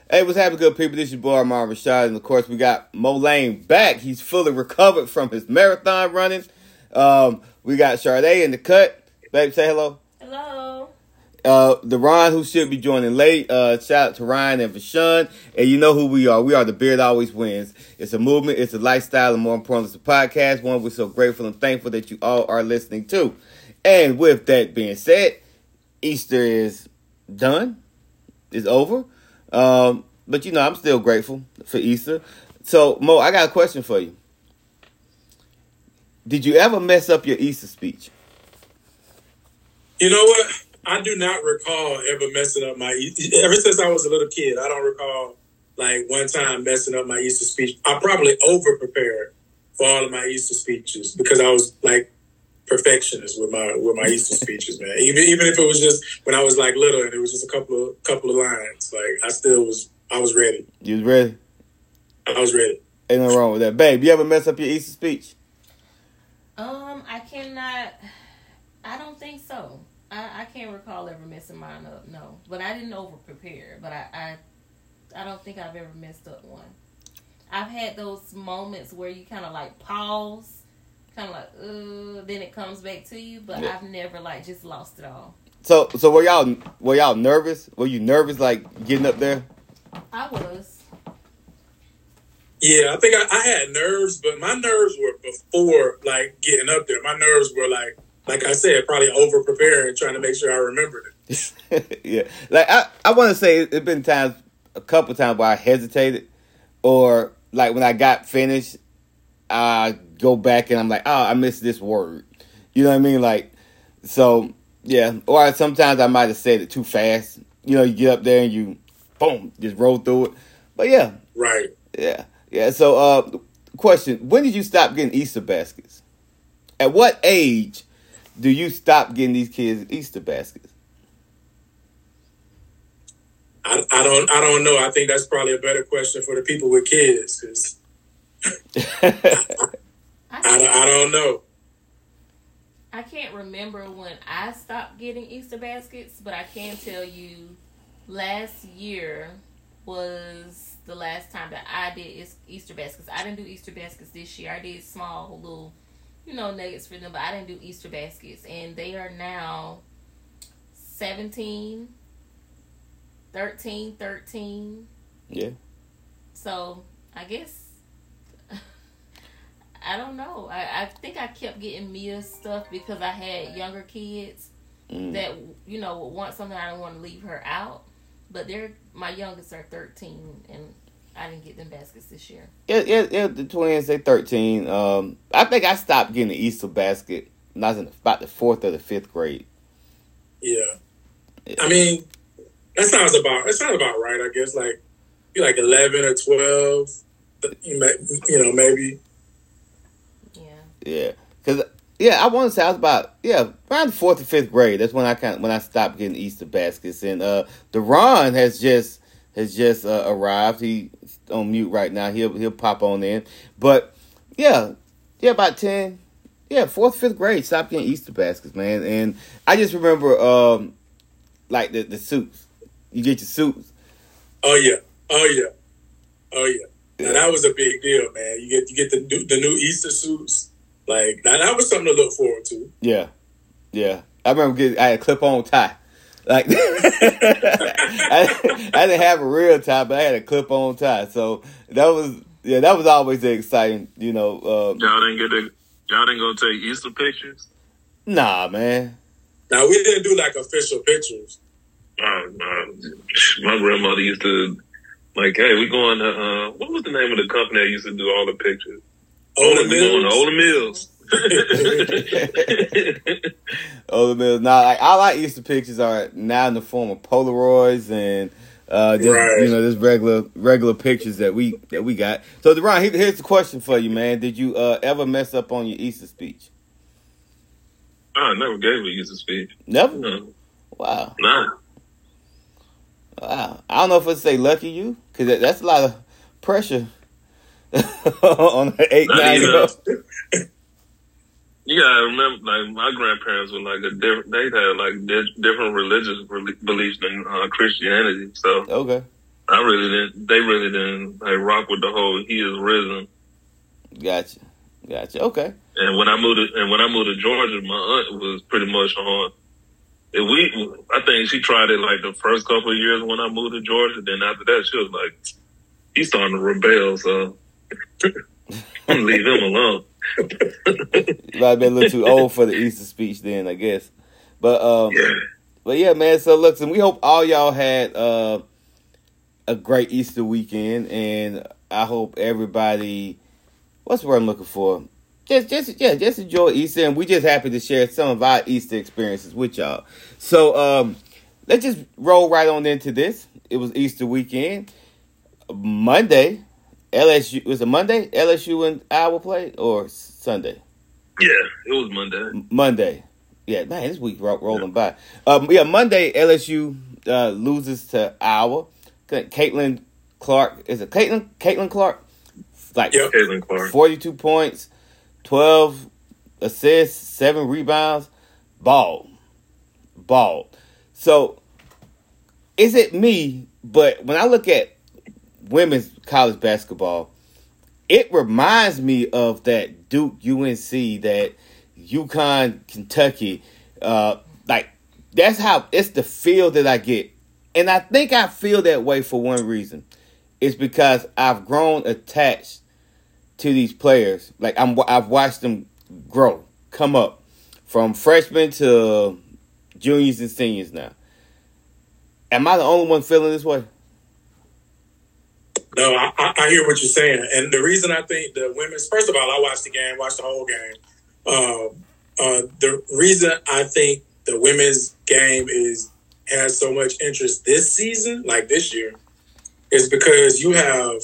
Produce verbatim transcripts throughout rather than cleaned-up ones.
Hey, what's happening, good people? This is your boy, Armand Rashad. And, of course, we got Mo Lane back. He's fully recovered from his marathon running. Um, we got Sade in the cut. Babe, say hello. Hello. Uh, the Ron, who should be joining late. Uh, shout out to Ryan and Vashon. And you know who we are. We are the Beard Always Wins. It's a movement, it's a lifestyle, and more importantly, it's a podcast. One we're so grateful and thankful that you all are listening to. And with that being said, Easter is done. It's over. Um, but you know, I'm still grateful for Easter. So, Mo, I got a question for you. Did you ever mess up your Easter speech? You know what? I do not recall ever messing up my Easter. Ever since I was a little kid, I don't recall like one time messing up my Easter speech. I probably over prepared for all of my Easter speeches because I was like perfectionist with my with my Easter speeches, man. Even even if it was just when I was like little and it was just a couple of couple of lines, like I still was I was ready. You was ready? I was ready. Ain't nothing wrong with that, babe. You ever mess up your Easter speech? Um, I cannot. I don't think so. I, I can't recall ever messing mine up. No, but I didn't over prepare. But I, I I don't think I've ever messed up one. I've had those moments where you kind of like pause. Kind of like, uh, then it comes back to you, but yeah. I've never like just lost it all. So, so were y'all were y'all nervous? Were you nervous like getting up there? I was. Yeah, I think I, I had nerves, but my nerves were before like getting up there. My nerves were like, like I said, probably over preparing, trying to make sure I remembered it. Yeah, like I, I want to say it's been times, a couple times where I hesitated, or like when I got finished, I go back and I'm like, oh, I missed this word. You know what I mean? Like, so, yeah. Or sometimes I might have said it too fast. You know, you get up there and you, boom, just roll through it. But, yeah. Right. Yeah. Yeah. So, uh, question, when did you stop getting Easter baskets? At what age do you stop getting these kids Easter baskets? I, I don't I don't know. I think that's probably a better question for the people with kids, because I, I don't know. I can't remember when I stopped getting Easter baskets, but I can tell you last year was the last time that I did Easter baskets. I didn't do Easter baskets this year. I did small little, you know, nuggets for them, but I didn't do Easter baskets. And they are now seventeen, thirteen, thirteen. Yeah. So, I guess I don't know. I, I think I kept getting Mia stuff because I had younger kids mm. that, you know, would want something. I don't want to leave her out. But they're my youngest are thirteen, and I didn't get them baskets this year. Yeah, yeah, yeah. The twins, they thirteen. Um, I think I stopped getting the Easter basket when I was in about the fourth or the fifth grade. Yeah. yeah. I mean, that sounds about that sounds about right. I guess like be like eleven or twelve. You may, you know, maybe. Yeah, because yeah, I want to say I was about yeah around the fourth or fifth grade. That's when I kind of, when I stopped getting Easter baskets. And uh, the Ron has just has just uh, arrived. He's on mute right now. He'll he'll pop on in. But yeah, yeah, about ten, yeah, fourth fifth grade. Stopped getting Easter baskets, man. And I just remember um like the the suits. You get your suits. Oh yeah, oh yeah, oh yeah. Now, that was a big deal, man. You get you get the new, the new Easter suits. Like, now that was something to look forward to. Yeah. Yeah. I remember getting, I had a clip-on tie. Like, I, I didn't have a real tie, but I had a clip-on tie. So, that was, yeah, that was always exciting, you know. Uh, y'all didn't get to, y'all didn't go take Easter pictures? Nah, man. Now, we didn't do, like, official pictures. Uh, uh, my grandmother used to, like, hey, we going to, uh, what was the name of the company that used to do all the pictures? Ola Mills. Ola Mills. Ola Mills. Now, like, I like Easter pictures are now in the form of Polaroids and uh, just, right. you know, just regular regular pictures that we that we got. So, Deron, here's the question for you, man. Did you uh, ever mess up on your Easter speech? I never gave an Easter speech. Never? No. Wow. Nah. Wow. I don't know if I'd say lucky you, because that, that's a lot of pressure. on an eight, Not nine year old. You gotta remember, like, my grandparents were like a different, they had like di- different religious re- beliefs than uh, Christianity. So, okay. I really didn't. They really didn't like rock with the whole "He is risen." Gotcha, gotcha. Okay. And when I moved to, and when I moved to Georgia, my aunt was pretty much on. And we, I think she tried it like the first couple of years when I moved to Georgia. Then after that, she was like, "He's starting to rebel, so I'm gonna leave him alone." You might have been a little too old for the Easter speech then, I guess. But um, yeah. but yeah, man. So look, and we hope all y'all had uh, a great Easter weekend, and I hope everybody. What's the word I'm looking for? Just, just, yeah, just enjoy Easter, and we just happy to share some of our Easter experiences with y'all. So, um, let's just roll right on into this. It was Easter weekend. Monday, L S U, was it Monday? L S U and Iowa played, or Sunday? Yeah, it was Monday. Monday. Yeah, man, this week ro- rolling by. Um, yeah, Monday, L S U uh, loses to Iowa. Caitlin Clark, is it Caitlin? Caitlin Clark? Like, yeah, Caitlin Clark. forty-two points. twelve assists, seven rebounds, ball, ball. So, is it me? But when I look at women's college basketball, it reminds me of that Duke, U N C, that UConn, Kentucky. Uh, like, that's how, it's the feel that I get. And I think I feel that way for one reason. It's because I've grown attached to these players. Like, I'm, I've watched them grow, come up from freshmen to juniors and seniors now. Am I the only one feeling this way? No, I, I hear what you're saying. And the reason I think the women's, first of all, I watched the game, watched the whole game. Uh, uh, the reason I think the women's game is has so much interest this season, like this year, is because you have,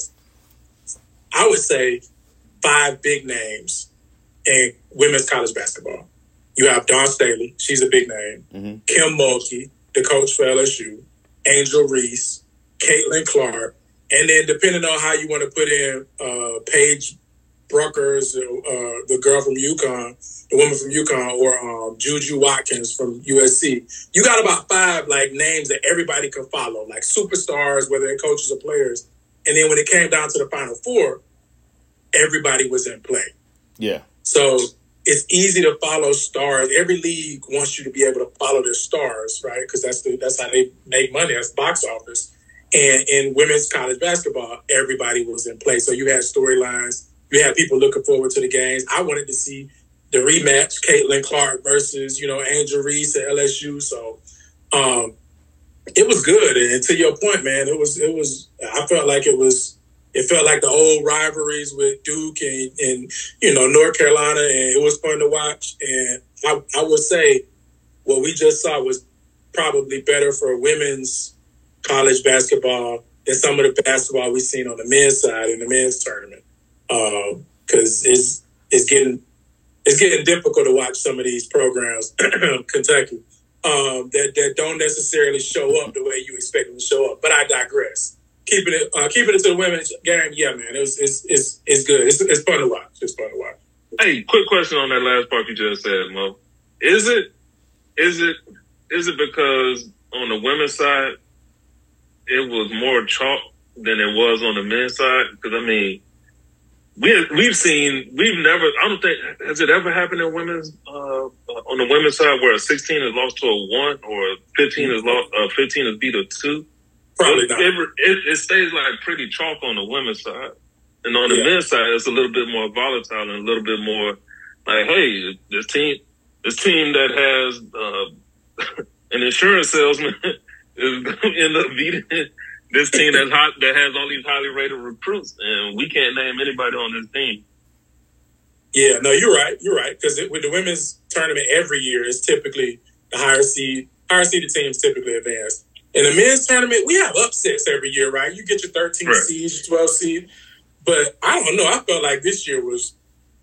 I would say, five big names in women's college basketball. You have Dawn Staley, she's a big name. Mm-hmm. Kim Mulkey, the coach for L S U. Angel Reese, Caitlin Clark, and then depending on how you want to put in uh, Paige Bruckers, uh, the girl from UConn, the woman from UConn, or um, Juju Watkins from U S C. You got about five like names that everybody can follow, like superstars, whether they're coaches or players. And then when it came down to the Final Four, everybody was in play. Yeah. So it's easy to follow stars. Every league wants you to be able to follow their stars, right? Because that's the, that's how they make money. That's box office. And in women's college basketball, everybody was in play. So you had storylines. You had people looking forward to the games. I wanted to see the rematch, Caitlin Clark versus, you know, Angel Reese at L S U. So um, it was good. And to your point, man, it was, it was, I felt like it was, It felt like the old rivalries with Duke and, and, you know, North Carolina, and it was fun to watch. And I, I would say what we just saw was probably better for women's college basketball than some of the basketball we've seen on the men's side in the men's tournament. Because um, it's it's getting it's getting difficult to watch some of these programs, Kentucky, um, that that don't necessarily show up the way you expect them to show up. But I digress. Keeping it, uh, keeping it to the women's game, yeah, man, it was, it's, it's, it's good. It's, it's fun to watch. It's fun to watch. Hey, quick question on that last part you just said, Mo. Is it, is it, is it because on the women's side it was more chalk than it was on the men's side? Because I mean, we we've seen, we've never. I don't think has it ever happened in women's uh, on the women's side where a sixteen is lost to a one or a fifteen is lost, uh, fifteen is beat a two. Probably not. It, it, it stays like pretty chalk on the women's side. And on the yeah. men's side, it's a little bit more volatile and a little bit more like, hey, this team, this team that has uh, an insurance salesman is going to end up beating this team that's hot, that has all these highly rated recruits, and we can't name anybody on this team. Yeah, no, you're right. You're right. Because with the women's tournament every year, it's typically the higher seed, higher seeded teams typically advance. In the men's tournament, we have upsets every year, right? You get your thirteen right. seed, your twelve seed. But I don't know. I felt like this year was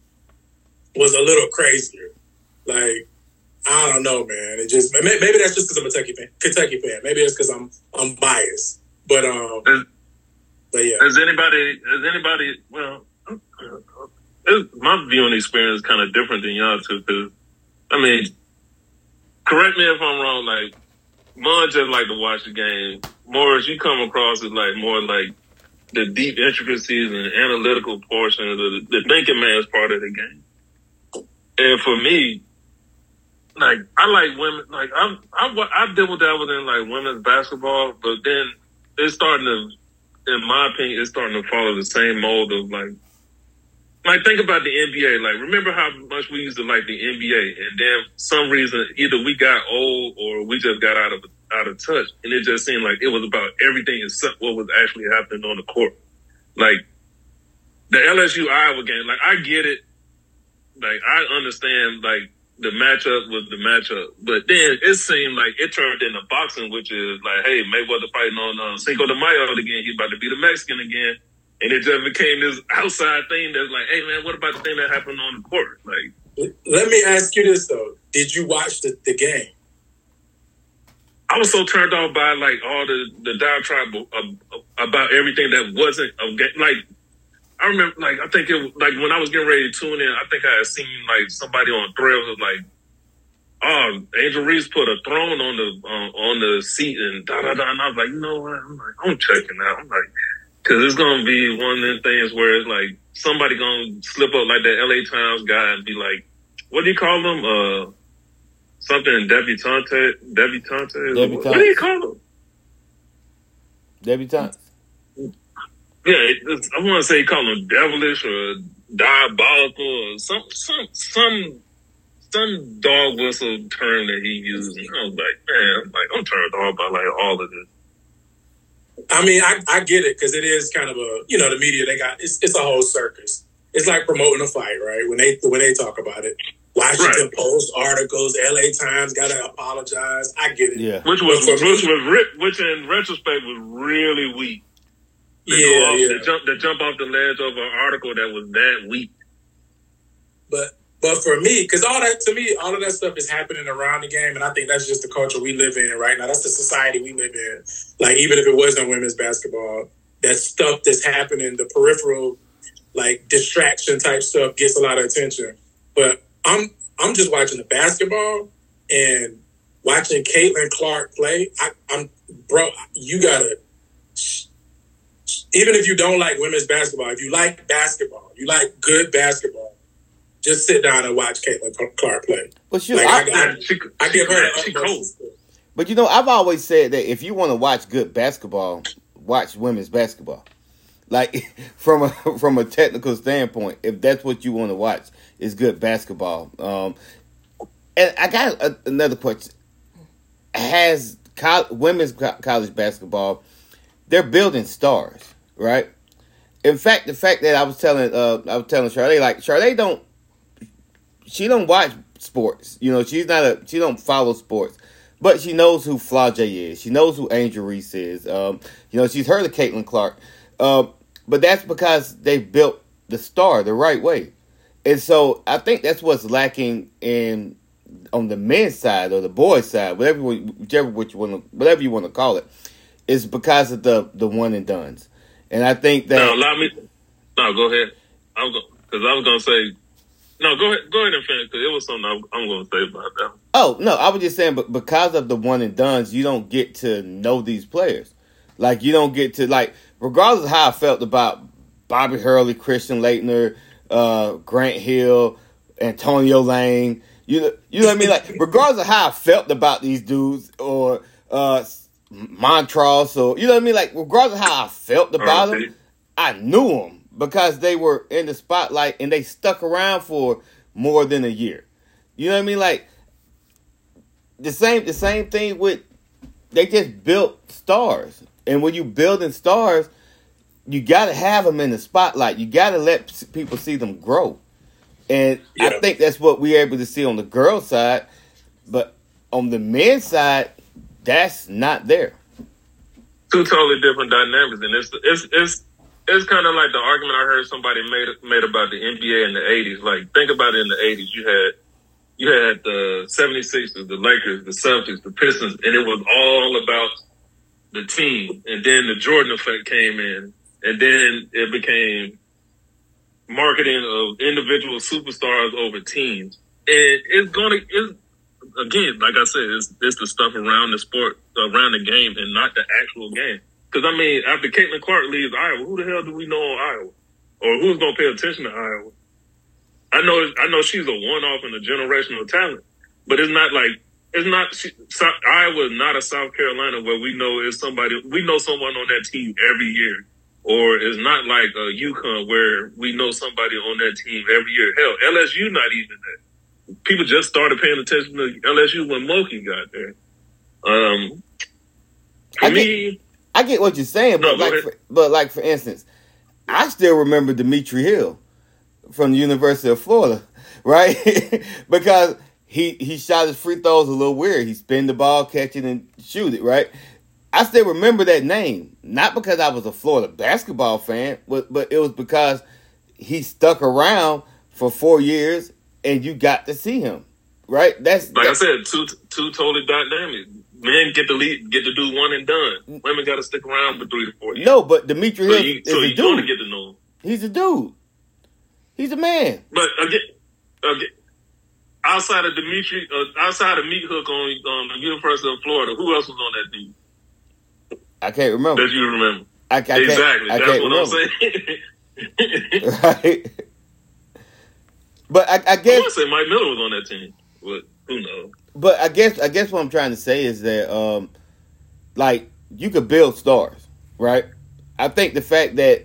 was a little crazier. Like, I don't know, man. It just maybe that's just because I'm a Kentucky fan. Kentucky fan. Maybe it's because I'm I'm biased. But um, has, but yeah. Has anybody? Has anybody? Well, my viewing experience is kind of different than y'all too. Because I mean, correct me if I'm wrong. Like, Mom just like to watch the game Morris, you come across as like more like the deep intricacies and analytical portion of the, the thinking man's part of the game. And for me, like, I like women, like, I'm, I'm, I dibble dabbled in, like, women's basketball, but then it's starting to, in my opinion, it's starting to follow the same mold of, like, like, think about the N B A. Like, remember how much we used to like the N B A, and then for some reason, either we got old or we just got out of out of touch, and it just seemed like it was about everything except what was actually happening on the court. Like, the L S U Iowa game, like, I get it. Like, I understand, like, the matchup was the matchup, but then it seemed like it turned into boxing, which is like, hey, Mayweather fighting on uh, Cinco de Mayo again. He's about to be the Mexican again. And it just became this outside thing that's like, hey, man, what about the thing that happened on the court? Like, let me ask you this, though. Did you watch the, the game? I was so turned off by, like, all the, the diatribe about everything that wasn't a game. Like, I remember, like, I think it was, like, when I was getting ready to tune in, I think I had seen, like, somebody on Threads was like, oh, Angel Reese put a throne on the uh, on the seat and da-da-da. And I was like, you know what? I'm like, I'm checking out. I'm like, because it's going to be one of them things where it's like somebody going to slip up like that L A Times guy and be like, what do you call them? Uh, something debutante? Debutante? Debutante. What do you call them? Debutante. Yeah, it's, I want to say call them devilish or diabolical or some some some some dog whistle term that he used. And I was like, man, I'm like I'm turned off by like all of this. I mean, I, I get it because it is kind of a, you know, the media, they got, it's it's a whole circus. It's like promoting a fight, right? When they when they talk about it. Washington right. Post articles, L A Times got to apologize. I get it. Yeah. Which was, which was, which in retrospect was really weak. To yeah, off, yeah. To jump, to jump off the ledge of an article that was that weak. But but for me, because all that, to me, all of that stuff is happening around the game, and I think that's just the culture we live in right now. That's the society we live in. Like, even if it wasn't women's basketball, that stuff that's happening, the peripheral, like, distraction type stuff gets a lot of attention. But I'm I'm just watching the basketball and watching Caitlin Clark play. I, I'm bro, you gotta. Even if you don't like women's basketball, if you like basketball, you like good basketball, just sit down and watch Caitlin Clark play. But you, like, I, I, I, she, I give her she cold. But you know, I've always said that if you want to watch good basketball, watch women's basketball. Like, from a from a technical standpoint, if that's what you want to watch, is good basketball. Um, and I got a, another question: Has co- women's co- college basketball? They're building stars, right? In fact, the fact that I was telling, uh, I was telling Charlotte, like Charlotte don't, she don't watch sports. You know, she's not a, she don't follow sports, but she knows who Flau'jae is. She knows who Angel Reese is. Um, you know, she's heard of Caitlin Clark, uh, but that's because they built the star the right way, and so I think that's what's lacking in on the men's side or the boys' side, whatever, whichever what you want to, whatever you want to call it. Is because of the, the one and dones, and I think that. No, allow me. No, go ahead. I'm going because I was going to say. No, go ahead. Go ahead and finish because it was something I'm, I'm going to say about that. Oh no, I was just saying, but because of the one and dones, you don't get to know these players. Like you don't get to like, regardless of how I felt about Bobby Hurley, Christian Laettner, uh, Grant Hill, Antonio Lang. You you know what I mean? Like regardless of how I felt about these dudes or. Uh, Montrose, so you know what I mean. Like, regardless of how I felt about them, I knew them because they were in the spotlight and they stuck around for more than a year. You know what I mean? Like the same, the same thing with they just built stars, and when you building stars, you got to have them in the spotlight. You got to let people see them grow, and yeah. I think that's what we're able to see on the girls' side, but on the men's side. That's not there. Two totally different dynamics, and it's it's it's it's kind of like the argument I heard somebody made made about the N B A in the eighties. Like, think about it in the eighties. You had you had the seventy-sixers, the Lakers, the Celtics, the Pistons, and it was all about the team. And then the Jordan effect came in, and then it became marketing of individual superstars over teams. And it's gonna it's again, like I said, it's, it's the stuff around the sport, around the game, and not the actual game. Because, I mean, after Caitlin Clark leaves Iowa, who the hell do we know on Iowa? Or who's going to pay attention to Iowa? I know I know she's a one-off and a generational talent, but it's not like, it's not, she, Iowa is not a South Carolina where we know is somebody, we know someone on that team every year. Or it's not like a UConn where we know somebody on that team every year. Hell, L S U not even that. People just started paying attention to L S U when Mulkey got there. Um, for I me... Get, I get what you're saying, but, no, like for, but like for instance, I still remember Dimitri Hill from the University of Florida, right? Because he, he shot his free throws a little weird. He spin the ball, catch it, and shoot it, right? I still remember that name, not because I was a Florida basketball fan, but, but it was because he stuck around for four years and you got to see him, right? That's like that's, I said, two two totally dynamic. Men get to lead, get to do one and done. Women got to stick around for three to four years. No, but Dimitri so Hill you, is so a you're going to dude. get to know him. He's a dude. He's a man. But again, again outside of Dimitri, uh, outside of Meat Hook on um, the University of Florida, who else was on that team? I can't remember. That you remember. I, I can't, exactly. I That's can't what remember. I'm saying. Right. But I, I I guess want to say Mike Miller was on that team, but who knows? But I guess I guess what I'm trying to say is that um, like you could build stars, right? I think the fact that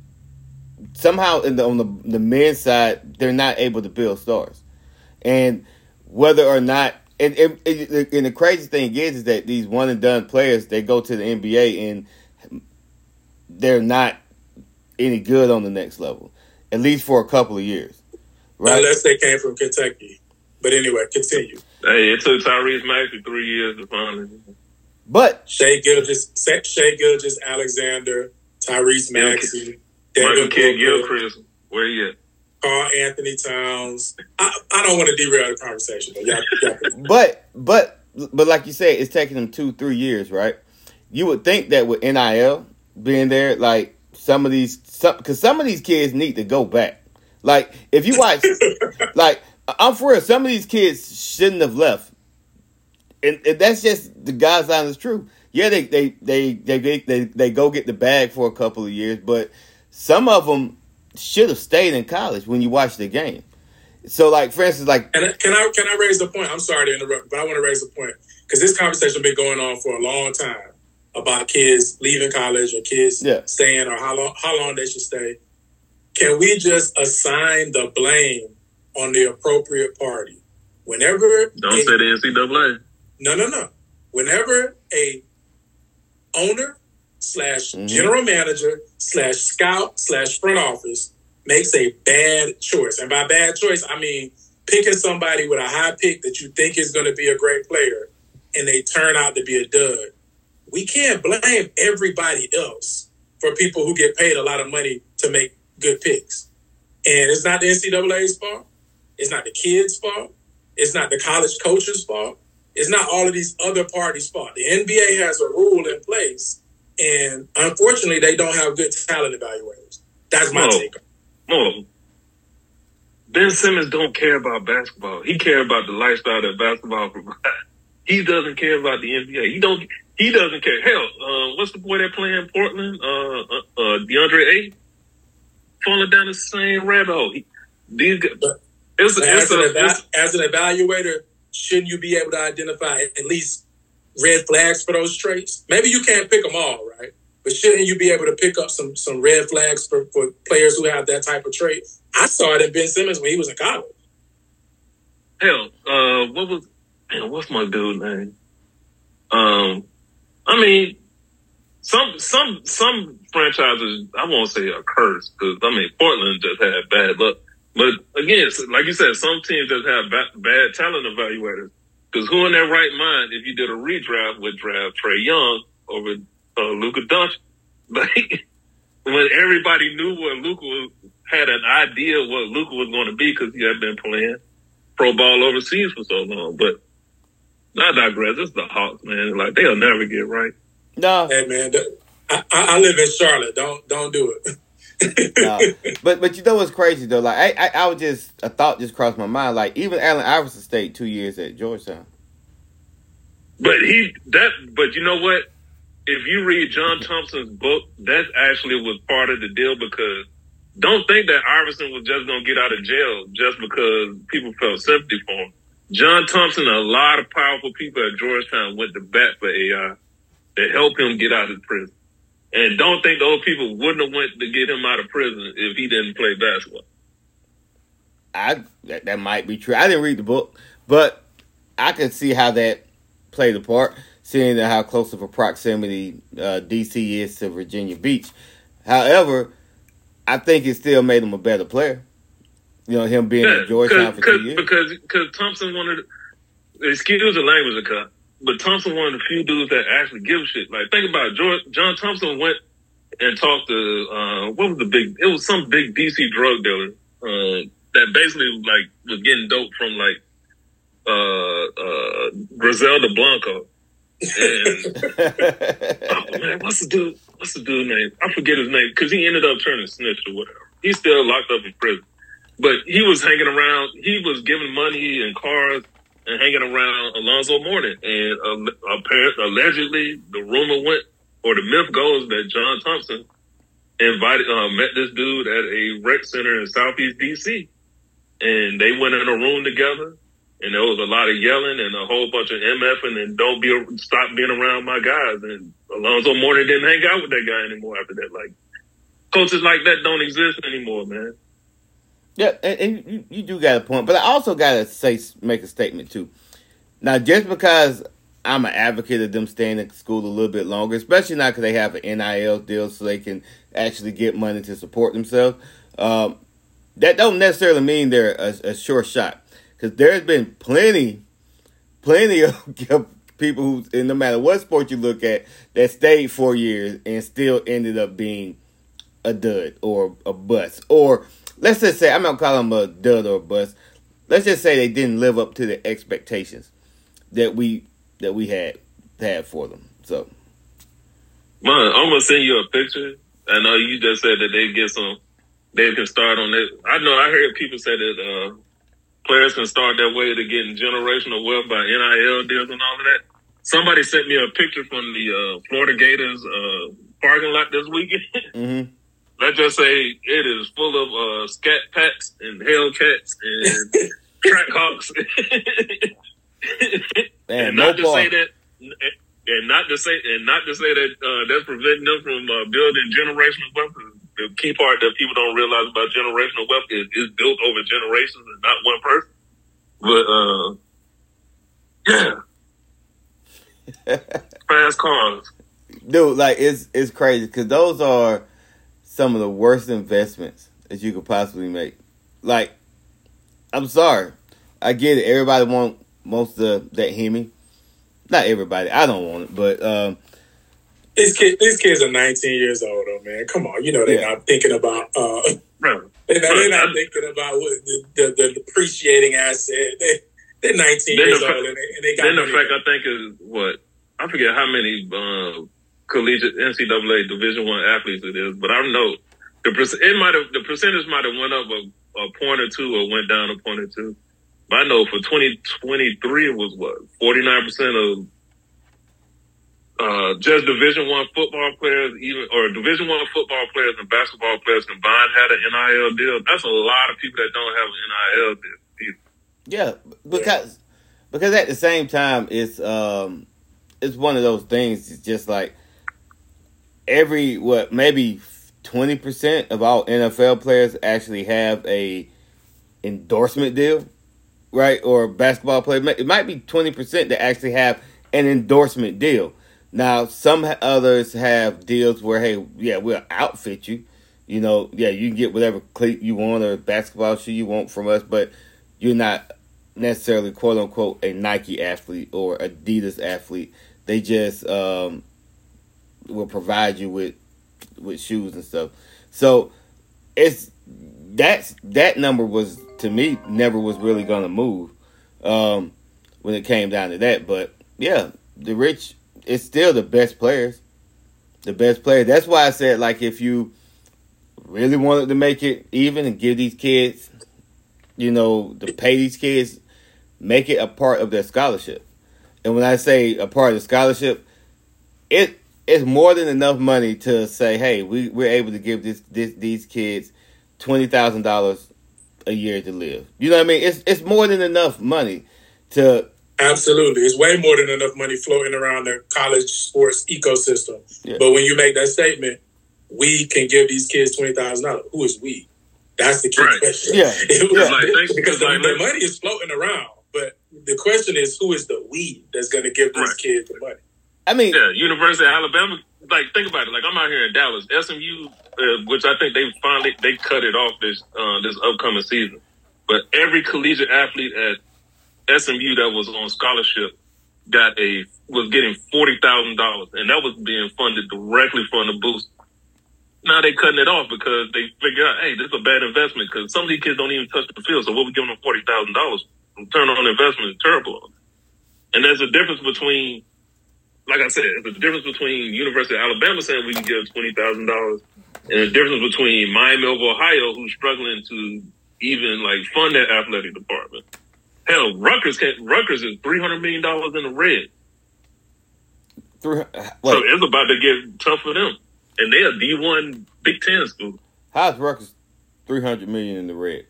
somehow in the, on the, the men's side they're not able to build stars, and whether or not and, and, and the crazy thing is is that these one and done players, they go to the N B A and they're not any good on the next level, at least for a couple of years, right? Unless they came from Kentucky. But anyway, continue. Hey, it took Tyrese Maxey three years to finally. But Shea Gilgis, Shea Gilgis, Alexander, Tyrese Maxey, Michael Kidd Gilchrist, where you at? Carl Anthony Towns. I, I don't want to derail the conversation. Though. Y'all, y'all but but but like you said, it's taking them two three years, right? You would think that with N I L being there, like some of these, some because some of these kids need to go back. Like if you watch, like. I'm for real. Some of these kids shouldn't have left, and, and that's just the God's honest truth. Yeah, they they, they they they they they go get the bag for a couple of years, but some of them should have stayed in college when you watch the game. So, like for instance, like and can I can I raise the point? I'm sorry to interrupt, but I want to raise the point because this conversation has been going on for a long time about kids leaving college or kids yeah. staying or how long how long they should stay. Can we just assign the blame on the appropriate party? Whenever don't a, say the N C double A. No, no, no. Whenever a owner slash mm-hmm. general manager slash scout slash front office makes a bad choice, and by bad choice I mean picking somebody with a high pick that you think is going to be a great player, and they turn out to be a dud, we can't blame everybody else for people who get paid a lot of money to make good picks. And it's not the N C double A's fault. It's not the kids' fault. It's not the college coach's fault. It's not all of these other parties' fault. The N B A has a rule in place, and unfortunately, they don't have good talent evaluators. That's my no, take. No. Ben Simmons don't care about basketball. He cares about the lifestyle that basketball provides. He doesn't care about the N B A. He don't. He doesn't care. Hell, uh, what's the boy that play in Portland? Uh, uh, uh, DeAndre Ayton, falling down the same rabbit hole. He, these guys. But, It's, it's as, a, an eva- it's, as an evaluator, shouldn't you be able to identify at least red flags for those traits? Maybe you can't pick them all, right? But shouldn't you be able to pick up some some red flags for, for players who have that type of trait? I saw it in Ben Simmons when he was in college. Hell, uh, what was, man, what's my dude name? Um, I mean, some some some franchises, I won't say a curse, because, I mean, Portland just had bad luck. But again, like you said, some teams just have bad, bad talent evaluators. Because who in their right mind, if you did a redraft, would draft Trae Young over uh, Luka Doncic? Like, when everybody knew what Luka was, had an idea what Luka was going to be because he had been playing pro ball overseas for so long. But I digress. It's the Hawks, man. Like, they'll never get right. No. Hey, man, I, I live in Charlotte. Don't don't do it. No. But but you know what's crazy though? Like I, I I was just a thought just crossed my mind. Like even Allen Iverson stayed two years at Georgetown. But he that but you know what? If you read John Thompson's book, that actually was part of the deal, because don't think that Iverson was just gonna get out of jail just because people felt sympathy for him. John Thompson and a lot of powerful people at Georgetown went to bat for A I to help him get out of prison. And don't think those people wouldn't have went to get him out of prison if he didn't play basketball. I that, that might be true. I didn't read the book, but I could see how that played a part, seeing that how close of a proximity uh, D C is to Virginia Beach. However, I think it still made him a better player. You know, him being yeah, at Georgetown for two years. Because because Thompson wanted, excuse the language, cut, but Thompson one of the few dudes that actually give a shit. Like, think about it. George, John Thompson went and talked to, uh, what was the big, it was some big D C drug dealer uh, that basically, like, was getting dope from, like, uh, uh, Griselda Blanco. And, oh, man, what's the dude, what's the dude name? I forget his name, because he ended up turning snitch or whatever. He's still locked up in prison. But he was hanging around, he was giving money and cars and hanging around Alonzo Mourning. And uh, apparently, allegedly, the rumor went, or the myth goes, that John Thompson invited, uh, met this dude at a rec center in Southeast D C. And they went in a room together, and there was a lot of yelling and a whole bunch of MFing and don't be, stop being around my guys. And Alonzo Mourning didn't hang out with that guy anymore after that. Like, coaches like that don't exist anymore, man. Yeah, and, and you, you do got a point, but I also got to say, make a statement too. Now, just because I'm an advocate of them staying in school a little bit longer, especially now because they have an N I L deal so they can actually get money to support themselves, um, that don't necessarily mean they're a, a sure shot. Because there's been plenty, plenty of people who, and no matter what sport you look at, that stayed four years and still ended up being a dud or a bust. Or let's just say, I'm not calling them a dud or a bust. Let's just say they didn't live up to the expectations that we that we had had for them. So, man, I'm gonna send you a picture. I know you just said that they get some, they can start on it. I know I heard people say that uh, players can start their way to getting generational wealth by N I L deals and all of that. Somebody sent me a picture from the uh, Florida Gators uh, parking lot this weekend. Mm-hmm. Let's just say it is full of uh, scat packs and Hellcats and track hawks. Man, and not no to say that, and not to say, and not to say that uh, that's preventing them from uh, building generational wealth. The key part that people don't realize about generational wealth is it's built over generations and not one person. But uh, yeah, fast cars, dude. Like it's it's crazy because those are some of the worst investments that you could possibly make. Like, I'm sorry, I get it. Everybody want most of that Hemi. Not everybody. I don't want it, but um, these kids, these kids are nineteen years old, though, man. Come on, you know they're yeah. not thinking about. Uh, right. they're, not, they're not thinking about what the, the, the depreciating asset. They, they're nineteen then years the old, fact, and they, and they got. Then the money fact there. I think is what I forget how many uh, collegiate N C double A Division One athletes it is, but I don't know the it might have the percentage might have went up a, a point or two or went down a point or two. But I know for twenty twenty-three it was what forty-nine percent of uh, just Division One football players, even or Division One football players and basketball players combined had an N I L deal. That's a lot of people that don't have an N I L deal either. Yeah, because because at the same time, it's um, it's one of those things. It's just like every what maybe twenty percent of all N F L players actually have a endorsement deal, right? Or basketball player, it might be twenty percent that actually have an endorsement deal. Now, some others have deals where, hey, yeah, we'll outfit you. You know, yeah, you can get whatever cleat you want or basketball shoe you want from us, but you're not necessarily, quote unquote, a Nike athlete or Adidas athlete. They just um, will provide you with with shoes and stuff. So it's that's that number was to me never was really gonna move um, when it came down to that. But yeah, the rich, it's still the best players, the best players. That's why I said, like, if you really wanted to make it even and give these kids, you know, to pay these kids, make it a part of their scholarship. and when I say a part of the scholarship, it it's more than enough money to say, hey, we we're able to give this, this these kids twenty thousand dollars a year to live. You know what I mean? It's it's more than enough money to. Absolutely. It's way more than enough money floating around the college sports ecosystem. Yeah. But when you make that statement, we can give these kids twenty thousand dollars. Who is we? That's the key Right. question. Yeah. It was Yeah. like, Like, because the, like, the money is floating around. But the question is, who is the we that's going to give these Right. kids the money? I mean, Yeah, University of Alabama. Like, think about it. Like, I'm out here in Dallas, S M U, uh, which I think they finally they cut it off this uh, this upcoming season. But every collegiate athlete at S M U that was on scholarship got a was getting forty thousand dollars, and that was being funded directly from the boost. Now they cutting it off because they figure out, hey, this is a bad investment because some of these kids don't even touch the field. So what we giving them forty thousand dollars? Return on investment is terrible. And there's a difference between, like I said, there's a difference between University of Alabama saying we can give twenty thousand dollars, and a difference between Miami of Ohio, who's struggling to even like fund their athletic department. Hell, Rutgers can Rutgers is three hundred million dollars in the red. Three, So it's about to get tough for them. And they're a D one Big Ten school. how's Rutgers three hundred million in the red?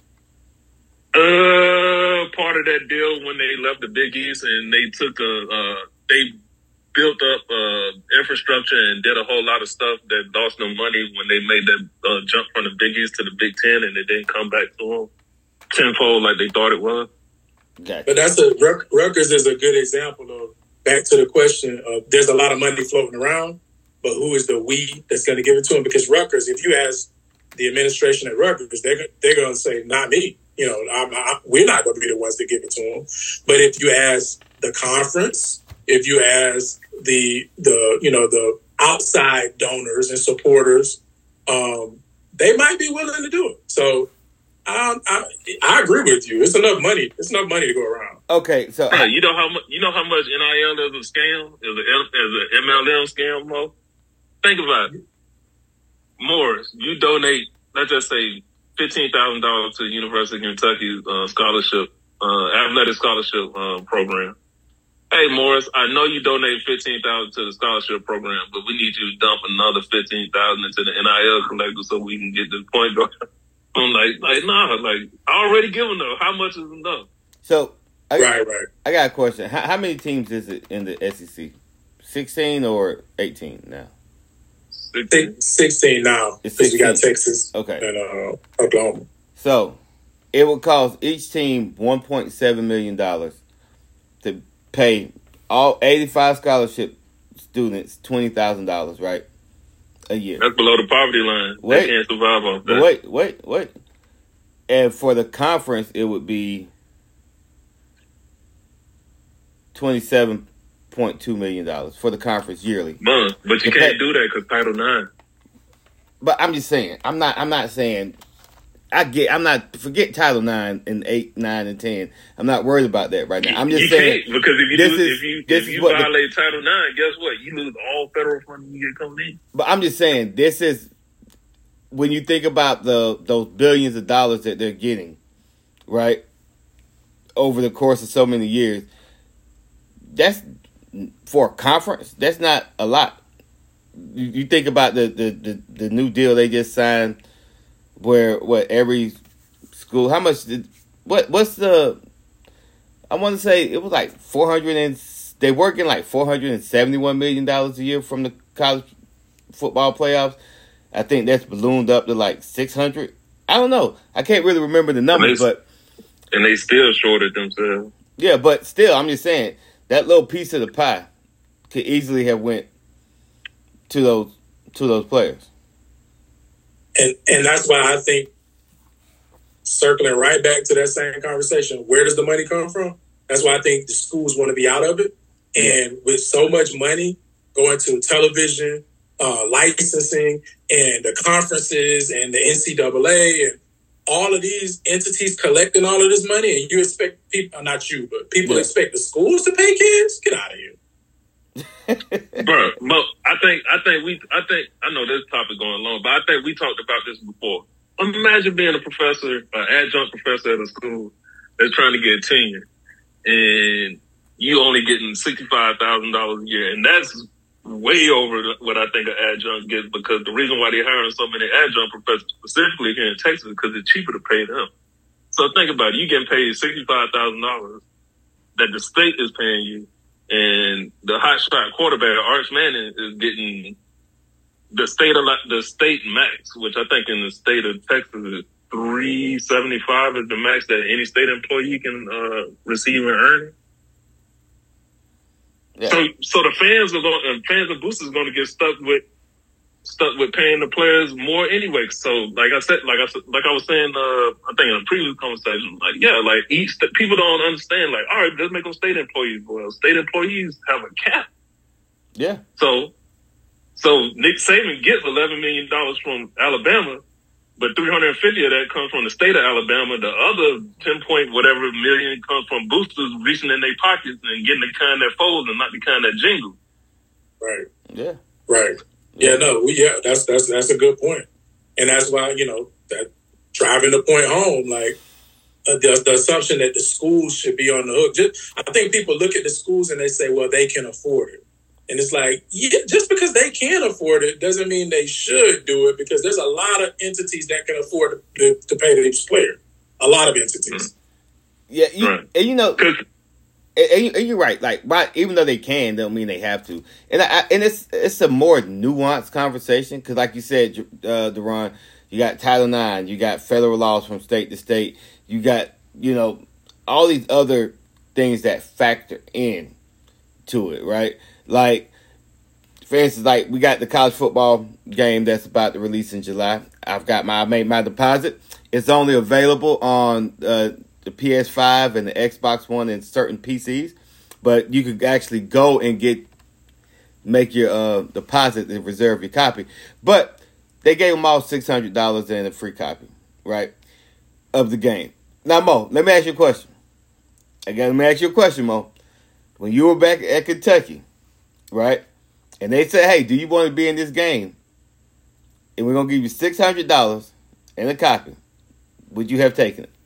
Uh, part of that deal when they left the Big East and they took a, uh, they built up uh, infrastructure and did a whole lot of stuff that lost them money when they made that uh, jump from the Big East to the Big Ten, and it didn't come back to them tenfold like they thought it was. Gotcha. But that's a Rutgers is a good example of, back to the question of, there's a lot of money floating around, but who is the we that's going to give it to them? Because Rutgers, if you ask the administration at Rutgers, they're they're going to say, not me. You know, I'm, I, we're not going to be the ones to give it to them. But if you ask the conference, if you ask the the you know the outside donors and supporters, um, they might be willing to do it. So um, I I agree with you. It's enough money. It's enough money to go around. Okay, so Hey, you know how much? You know how much N I L is a scam? Is a is a M L M scam, Mo? Think about it. Morris, you donate. Let's just say fifteen thousand dollars to the University of Kentucky's uh, scholarship, uh, athletic scholarship uh, program. Hey, Morris, I know you donated fifteen thousand dollars to the scholarship program, but we need you to dump another fifteen thousand dollars into the N I L collector so we can get this point going. I'm like, like, nah, like, I already given them. How much is enough? so I, Right, right. I got a question. How, how many teams is it in the S E C? Sixteen or eighteen now? Six, sixteen now. It's Because you got sixteen. Texas Okay. and uh, Oklahoma. So it would cost each team one point seven million dollars to pay all eighty-five scholarship students twenty thousand dollars, right, a year. That's below the poverty line. Wait. They can't survive off that. But wait, wait, wait. And for the conference, it would be twenty-seven point two million dollars for the conference yearly. Man, but you The can't pay- do that because Title Nine. But I'm just saying, I'm not. I'm not saying. I get. I'm not. Forget Title Nine and eight, nine, and ten. I'm not worried about that right now. I'm just you saying. can't, because if you this do, is- if you this if is you what the- violate Title Nine, guess what? You lose all federal funding you get coming in. But I'm just saying, this is when you think about the those billions of dollars that they're getting, right, over the course of so many years. That's for a conference. That's not a lot. You, you think about the, the, the, the new deal they just signed, where what every school, how much did what what's the? I want to say it was like four hundred and they working like four hundred and seventy one million dollars a year from the college football playoffs. I think that's ballooned up to like six hundred. I don't know. I can't really remember the numbers, And they- but And they still shorted themselves. yeah, but still, I'm just saying that little piece of the pie could easily have went to those to those players. And and that's why I think, circling right back to that same conversation, where does the money come from? That's why I think the schools want to be out of it. And with so much money going to television, uh, licensing, and the conferences and the N C double A and all of these entities collecting all of this money, and you expect people, not you, but people Yeah. expect the schools to pay kids? Get out of here. Bro, Mo, I think I think we I think I know this topic going long, but I think we talked about this before. Imagine being a professor, an adjunct professor at a school that's trying to get tenure, and you only getting sixty-five thousand dollars a year. And that's way over what I think an adjunct gets, because the reason why they're hiring so many adjunct professors specifically here in Texas is because it's cheaper to pay them. So think about it. You getting paid sixty-five thousand dollars that the state is paying you, and the hotshot quarterback, Arch Manning, is getting the state the state max, which I think in the state of Texas is three seventy-five is the max that any state employee can uh, receive and earn. Yeah. So, so the fans are going, uh, fans and boosters are going to get stuck with, stuck with paying the players more anyway. So, like I said, like I said, like I was saying, uh, I think in a previous conversation, like yeah, like each people don't understand. Like, all right, let's make them state employees. Well, state employees have a cap. Yeah. So, so Nick Saban gets eleven million dollars from Alabama. But three hundred fifty of that comes from the state of Alabama. The other ten point whatever million comes from boosters reaching in their pockets and getting the kind that folds and not the kind that jingle. Right. Yeah. Right. Yeah. No. We, yeah. That's that's that's a good point, and that's why you know that driving the point home, like uh, the, the assumption that the schools should be on the hook. Just, I think people look at the schools and they say, well, they can afford it. And it's like, yeah, just because they can afford it doesn't mean they should do it, because there's a lot of entities that can afford to, to pay the each player. A lot of entities. Yeah, you, right. and you know, and, you, and you're right. Like, right, even though they can, don't mean they have to. And I, and it's it's a more nuanced conversation because, like you said, uh, Deron, you got Title nine, you got federal laws from state to state, you got you know all these other things that factor in to it, right? Like, for instance, like we got the college football game that's about to release in July. I've got my I made my deposit. It's only available on uh, the P S five and the Xbox One and certain P Cs, but you could actually go and get make your uh, deposit and reserve your copy. But they gave them all six hundred dollars and a free copy, right, of the game. Now, Mo, let me ask you a question. Again, let me ask you a question, Mo. When you were back at Kentucky, right? And they said, hey, do you want to be in this game? And we're going to give you six hundred dollars and a copy. Would you have taken it?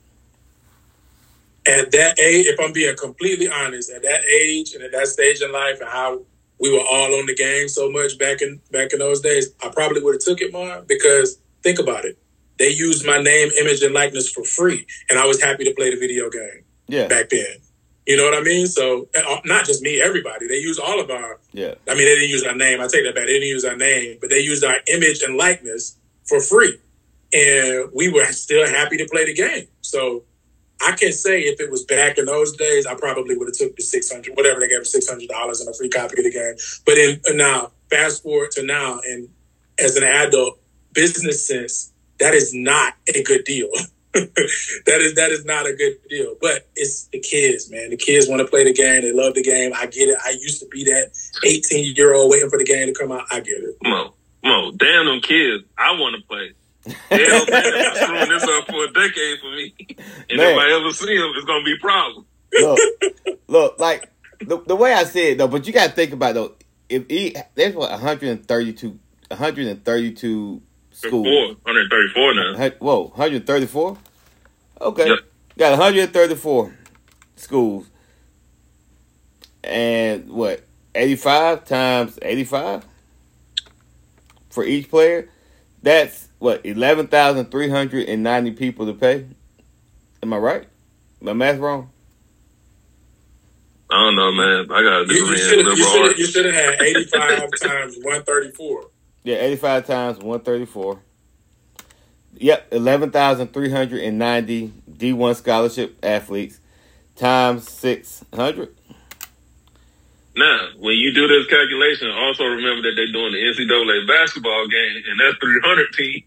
At that age, if I'm being completely honest, at that age and at that stage in life and how we were all on the game so much back in back in those days, I probably would have took it more, because think about it. They used my name, image, and likeness for free. And I was happy to play the video game yeah. back then. You know what I mean? So, not just me, everybody. They used all of our... Yeah. I mean, they didn't use our name. I take that back. They didn't use our name, but they used our image and likeness for free. And we were still happy to play the game. So, I can say if it was back in those days, I probably would have took the six hundred dollars, whatever they gave me, six hundred dollars and a free copy of the game. But in now, fast forward to now, and as an adult, business sense, that is not a good deal. that is that is not a good deal. But it's the kids, man. The kids want to play the game. They love the game. I get it. I used to be that eighteen-year-old waiting for the game to come out. I get it. Mo, Mo, damn them kids. I want to play. Hell, man, I'm screwing this up for a decade for me. And man, if I ever see them, it's going to be a problem. Look, look, like, the, the way I said it, though, but you got to think about, though, if he, there's, what, one hundred thirty-two, one hundred thirty-two schools. one hundred thirty-four now. Whoa, one hundred thirty-four? Okay. Yep. Got one hundred thirty-four schools. And what, eighty-five times eighty-five for each player? That's, what, eleven thousand three hundred ninety people to pay? Am I right? My math wrong? I don't know, man. I got to do it. You should have had eighty-five times one thirty-four. Yeah, eighty-five times one thirty-four. Yep, eleven thousand three hundred ninety D one scholarship athletes times six hundred. Now, when you do this calculation, also remember that they're doing the N C double A basketball game, and that's three hundred teams.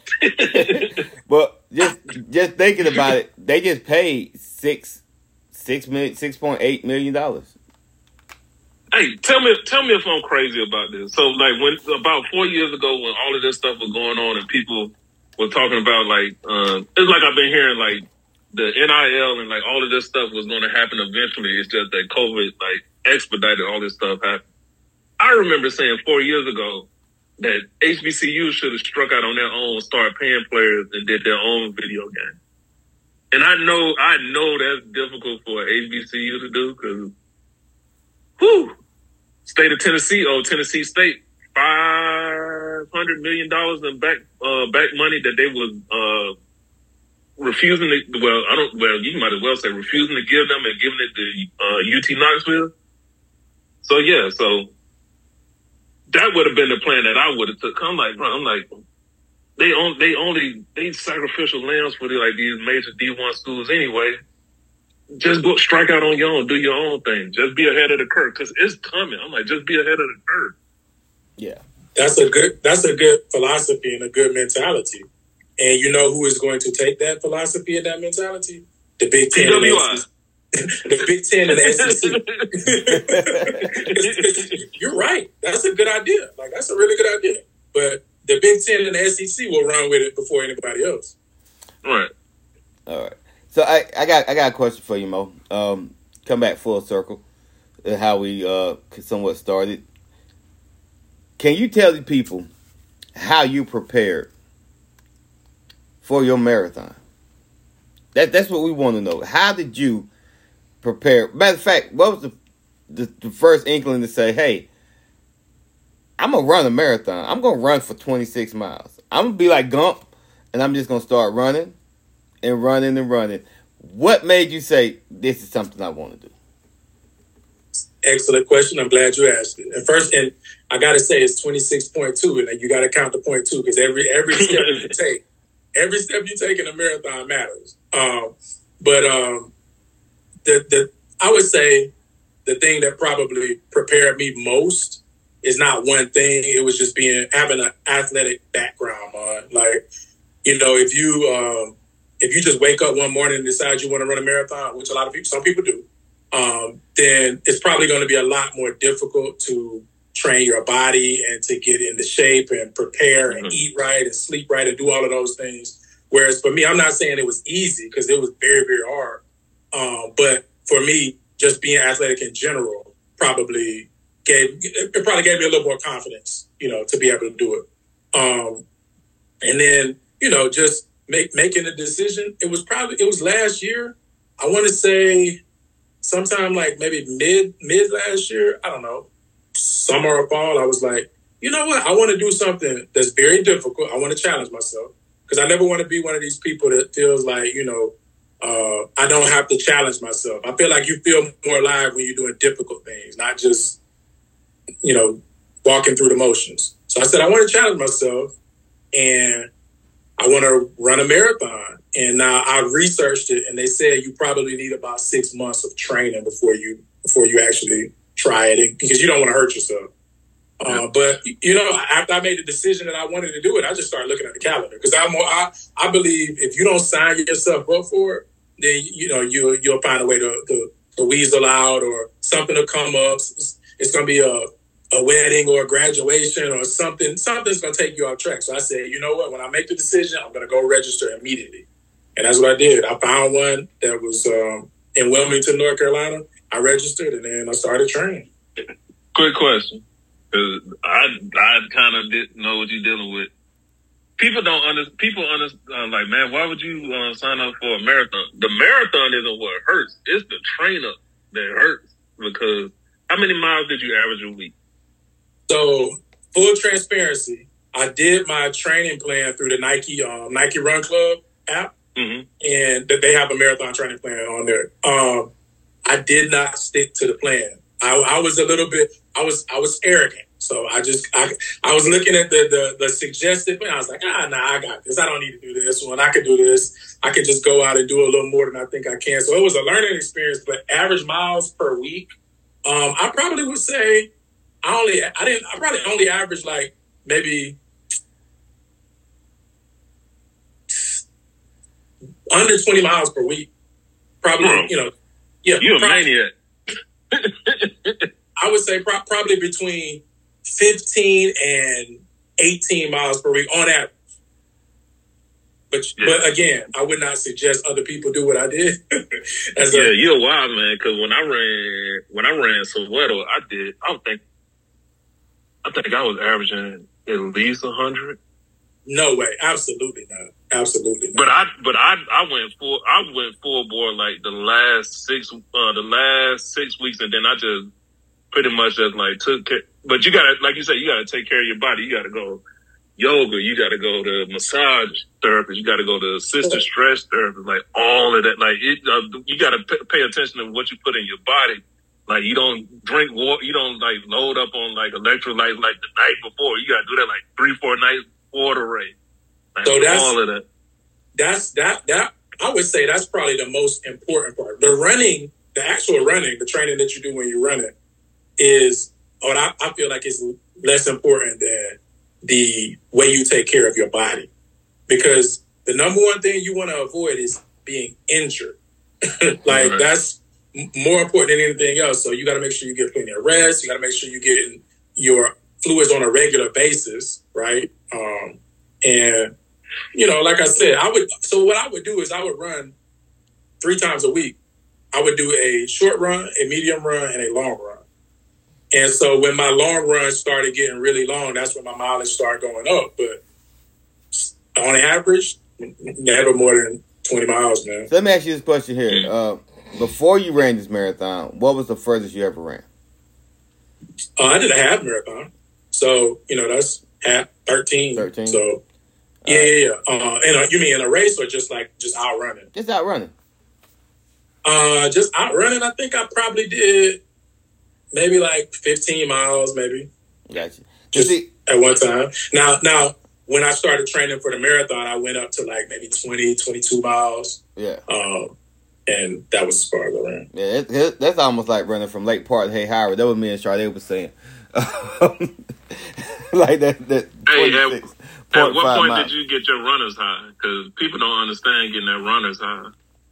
But just just thinking about it, they just paid six six million six point eight million dollars. Hey, tell me, tell me if I'm crazy about this. So, like, when about four years ago, when all of this stuff was going on, and people were talking about, like, uh, it's like I've been hearing, like, the N I L and like all of this stuff was going to happen eventually. It's just that COVID, like, expedited all this stuff happen. I remember saying four years ago that H B C U should have struck out on their own, started paying players, and did their own video game. And I know, I know that's difficult for H B C U to do, because whew, state of Tennessee, oh, Tennessee State, five hundred million dollars in back, uh, back money that they was, uh, refusing to, well, I don't, well, you might as well say refusing to give them and giving it to, uh, U T Knoxville. So yeah, so that would have been the plan that I would have took. I'm like, bro, I'm like, they on, they only, they sacrificial lambs for the, like these major D one schools anyway. Just go strike out on your own, do your own thing. Just be ahead of the curve because it's coming. I'm like, just be ahead of the curve. Yeah, that's a good. That's a good philosophy and a good mentality. And you know who is going to take that philosophy and that mentality? The Big Ten. And the, the Big Ten and the S E C. You're right. That's a good idea. Like that's a really good idea. But the Big Ten and the S E C will run with it before anybody else. Right. All right. So I, I got I got a question for you, Mo. Um, come back full circle, uh, how we uh somewhat started. Can you tell the people how you prepared for your marathon? That that's what we want to know. How did you prepare? Matter of fact, what was the the, the first inkling to say, "Hey, I'm gonna run a marathon. I'm gonna run for twenty-six miles. I'm gonna be like Gump, and I'm just gonna start running." And running and running. What made you say this is something I want to do? Excellent question. I'm glad you asked it. And first, and I got to say it's twenty-six point two, and you got to count the point two because every every step you take, every step you take in a marathon matters. Um, but um, the the I would say the thing that probably prepared me most is not one thing. It was just being having an athletic background. On like, you know, if you um, If you just wake up one morning and decide you want to run a marathon, which a lot of people, some people do, um, then it's probably going to be a lot more difficult to train your body and to get into shape and prepare and mm-hmm. eat right and sleep right and do all of those things. Whereas for me, I'm not saying it was easy because it was very, very hard. Um, but for me, just being athletic in general probably gave, it probably gave me a little more confidence, you know, to be able to do it. Um, and then, you know, just, Make, making a decision. It was probably, it was last year. I want to say sometime like maybe mid, mid last year. I don't know, summer or fall. I was like, you know what? I want to do something that's very difficult. I want to challenge myself because I never want to be one of these people that feels like, you know, uh, I don't have to challenge myself. I feel like you feel more alive when you're doing difficult things, not just, you know, walking through the motions. So I said, I want to challenge myself and I want to run a marathon. And now I researched it and they said you probably need about six months of training before you before you actually try it because you don't want to hurt yourself. Uh, but, you know, after I made the decision that I wanted to do it, I just started looking at the calendar because I'm I, I believe if you don't sign yourself up for it, then, you know, you, you'll find a way to, to, to weasel out or something will come up. It's, it's going to be a a wedding or a graduation or something, something's going to take you off track. So I said, you know what, when I make the decision, I'm going to go register immediately. And that's what I did. I found one that was um, in Wilmington, North Carolina. I registered and then I started training. Quick question. Cause I, I kind of didn't know what you're dealing with. People don't understand, people understand, uh, like, man, why would you uh, sign up for a marathon? The marathon isn't what hurts. It's the train up that hurts because how many miles did you average a week? So, full transparency, I did my training plan through the Nike um, Nike Run Club app, mm-hmm. and they have a marathon training plan on there. Um, I did not stick to the plan. I, I was a little bit, I was I was arrogant. So I just, I, I was looking at the, the, the suggested plan. I was like, ah, nah, I got this. I don't need to do this one. I could do this. I could just go out and do a little more than I think I can. So it was a learning experience, but average miles per week, um, I probably would say, I only, I didn't, I probably only averaged like maybe under twenty miles per week. Probably, mm. you know, yeah. You're probably, a maniac. I would say pro- probably between fifteen and eighteen miles per week on average. But yeah. but again, I would not suggest other people do what I did. As yeah, a, you're a wild man. Because when I ran, when I ran Soweto, I did. I don't think. I think I was averaging at least a hundred. No way, absolutely not, absolutely not. But I, but I, I went full. I went full board like the last six, uh, the last six weeks, and then I just pretty much just like took care. But you gotta, like you said, you gotta take care of your body. You gotta go yoga. You gotta go to massage therapist. You gotta go to assisted stress therapist. Like all of that. Like it, uh, you gotta p- pay attention to what you put in your body. Like you don't drink water. You don't like load up on like electrolytes like the night before. You gotta do that like three, four nights water rate. Like so that's all of that. That's that that I would say that's probably the most important part. The running, the actual running, the training that you do when you're running is what I, I feel like is less important than the way you take care of your body. Because the number one thing you want to avoid is being injured. like right. That's more important than anything else. So you got to make sure you get plenty of rest. You got to make sure you're getting your fluids on a regular basis, right? Um, and you know, like I said, I would. So what I would do is I would run three times a week. I would do a short run, a medium run, and a long run. And so when my long run started getting really long, that's when my mileage started going up. But on average, never more than twenty miles, man. So let me ask you this question here. Uh, before you ran this marathon, what was the furthest you ever ran? Uh, I did a half marathon. So, you know, that's half thirteen. thirteen. So. Yeah, uh, yeah, yeah. Uh, and uh, you mean in a race or just like just out running? Just out running. Uh, just out running. I think I probably did maybe like fifteen miles, maybe. Gotcha. Just see, at one time. Now, now when I started training for the marathon, I went up to like maybe twenty, twenty-two miles. Yeah. Um, and that was as far as I ran. Yeah, it, it, that's almost like running from Lake Park to Hay Howard. That was me and Charlotte was saying. like that. That hey, at, at what point miles. did you get your runner's high? Because people don't understand getting that runner's high.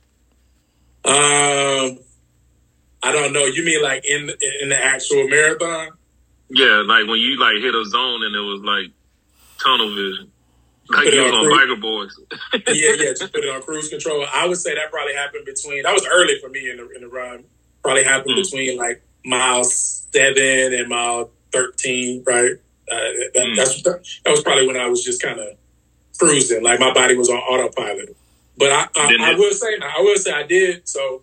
Um, I don't know. You mean like in in the actual marathon? Yeah, like when you like hit a zone and it was like tunnel vision, like you was on biker boys. yeah, yeah, just put it on cruise control. I would say that probably happened between. That was early for me in the in the run. Probably happened mm. between like mile seven and mile thirteen, right? Uh, that, mm. that's that was probably when I was just kind of cruising, like my body was on autopilot. But I, I, I will say, I will say, I did. So,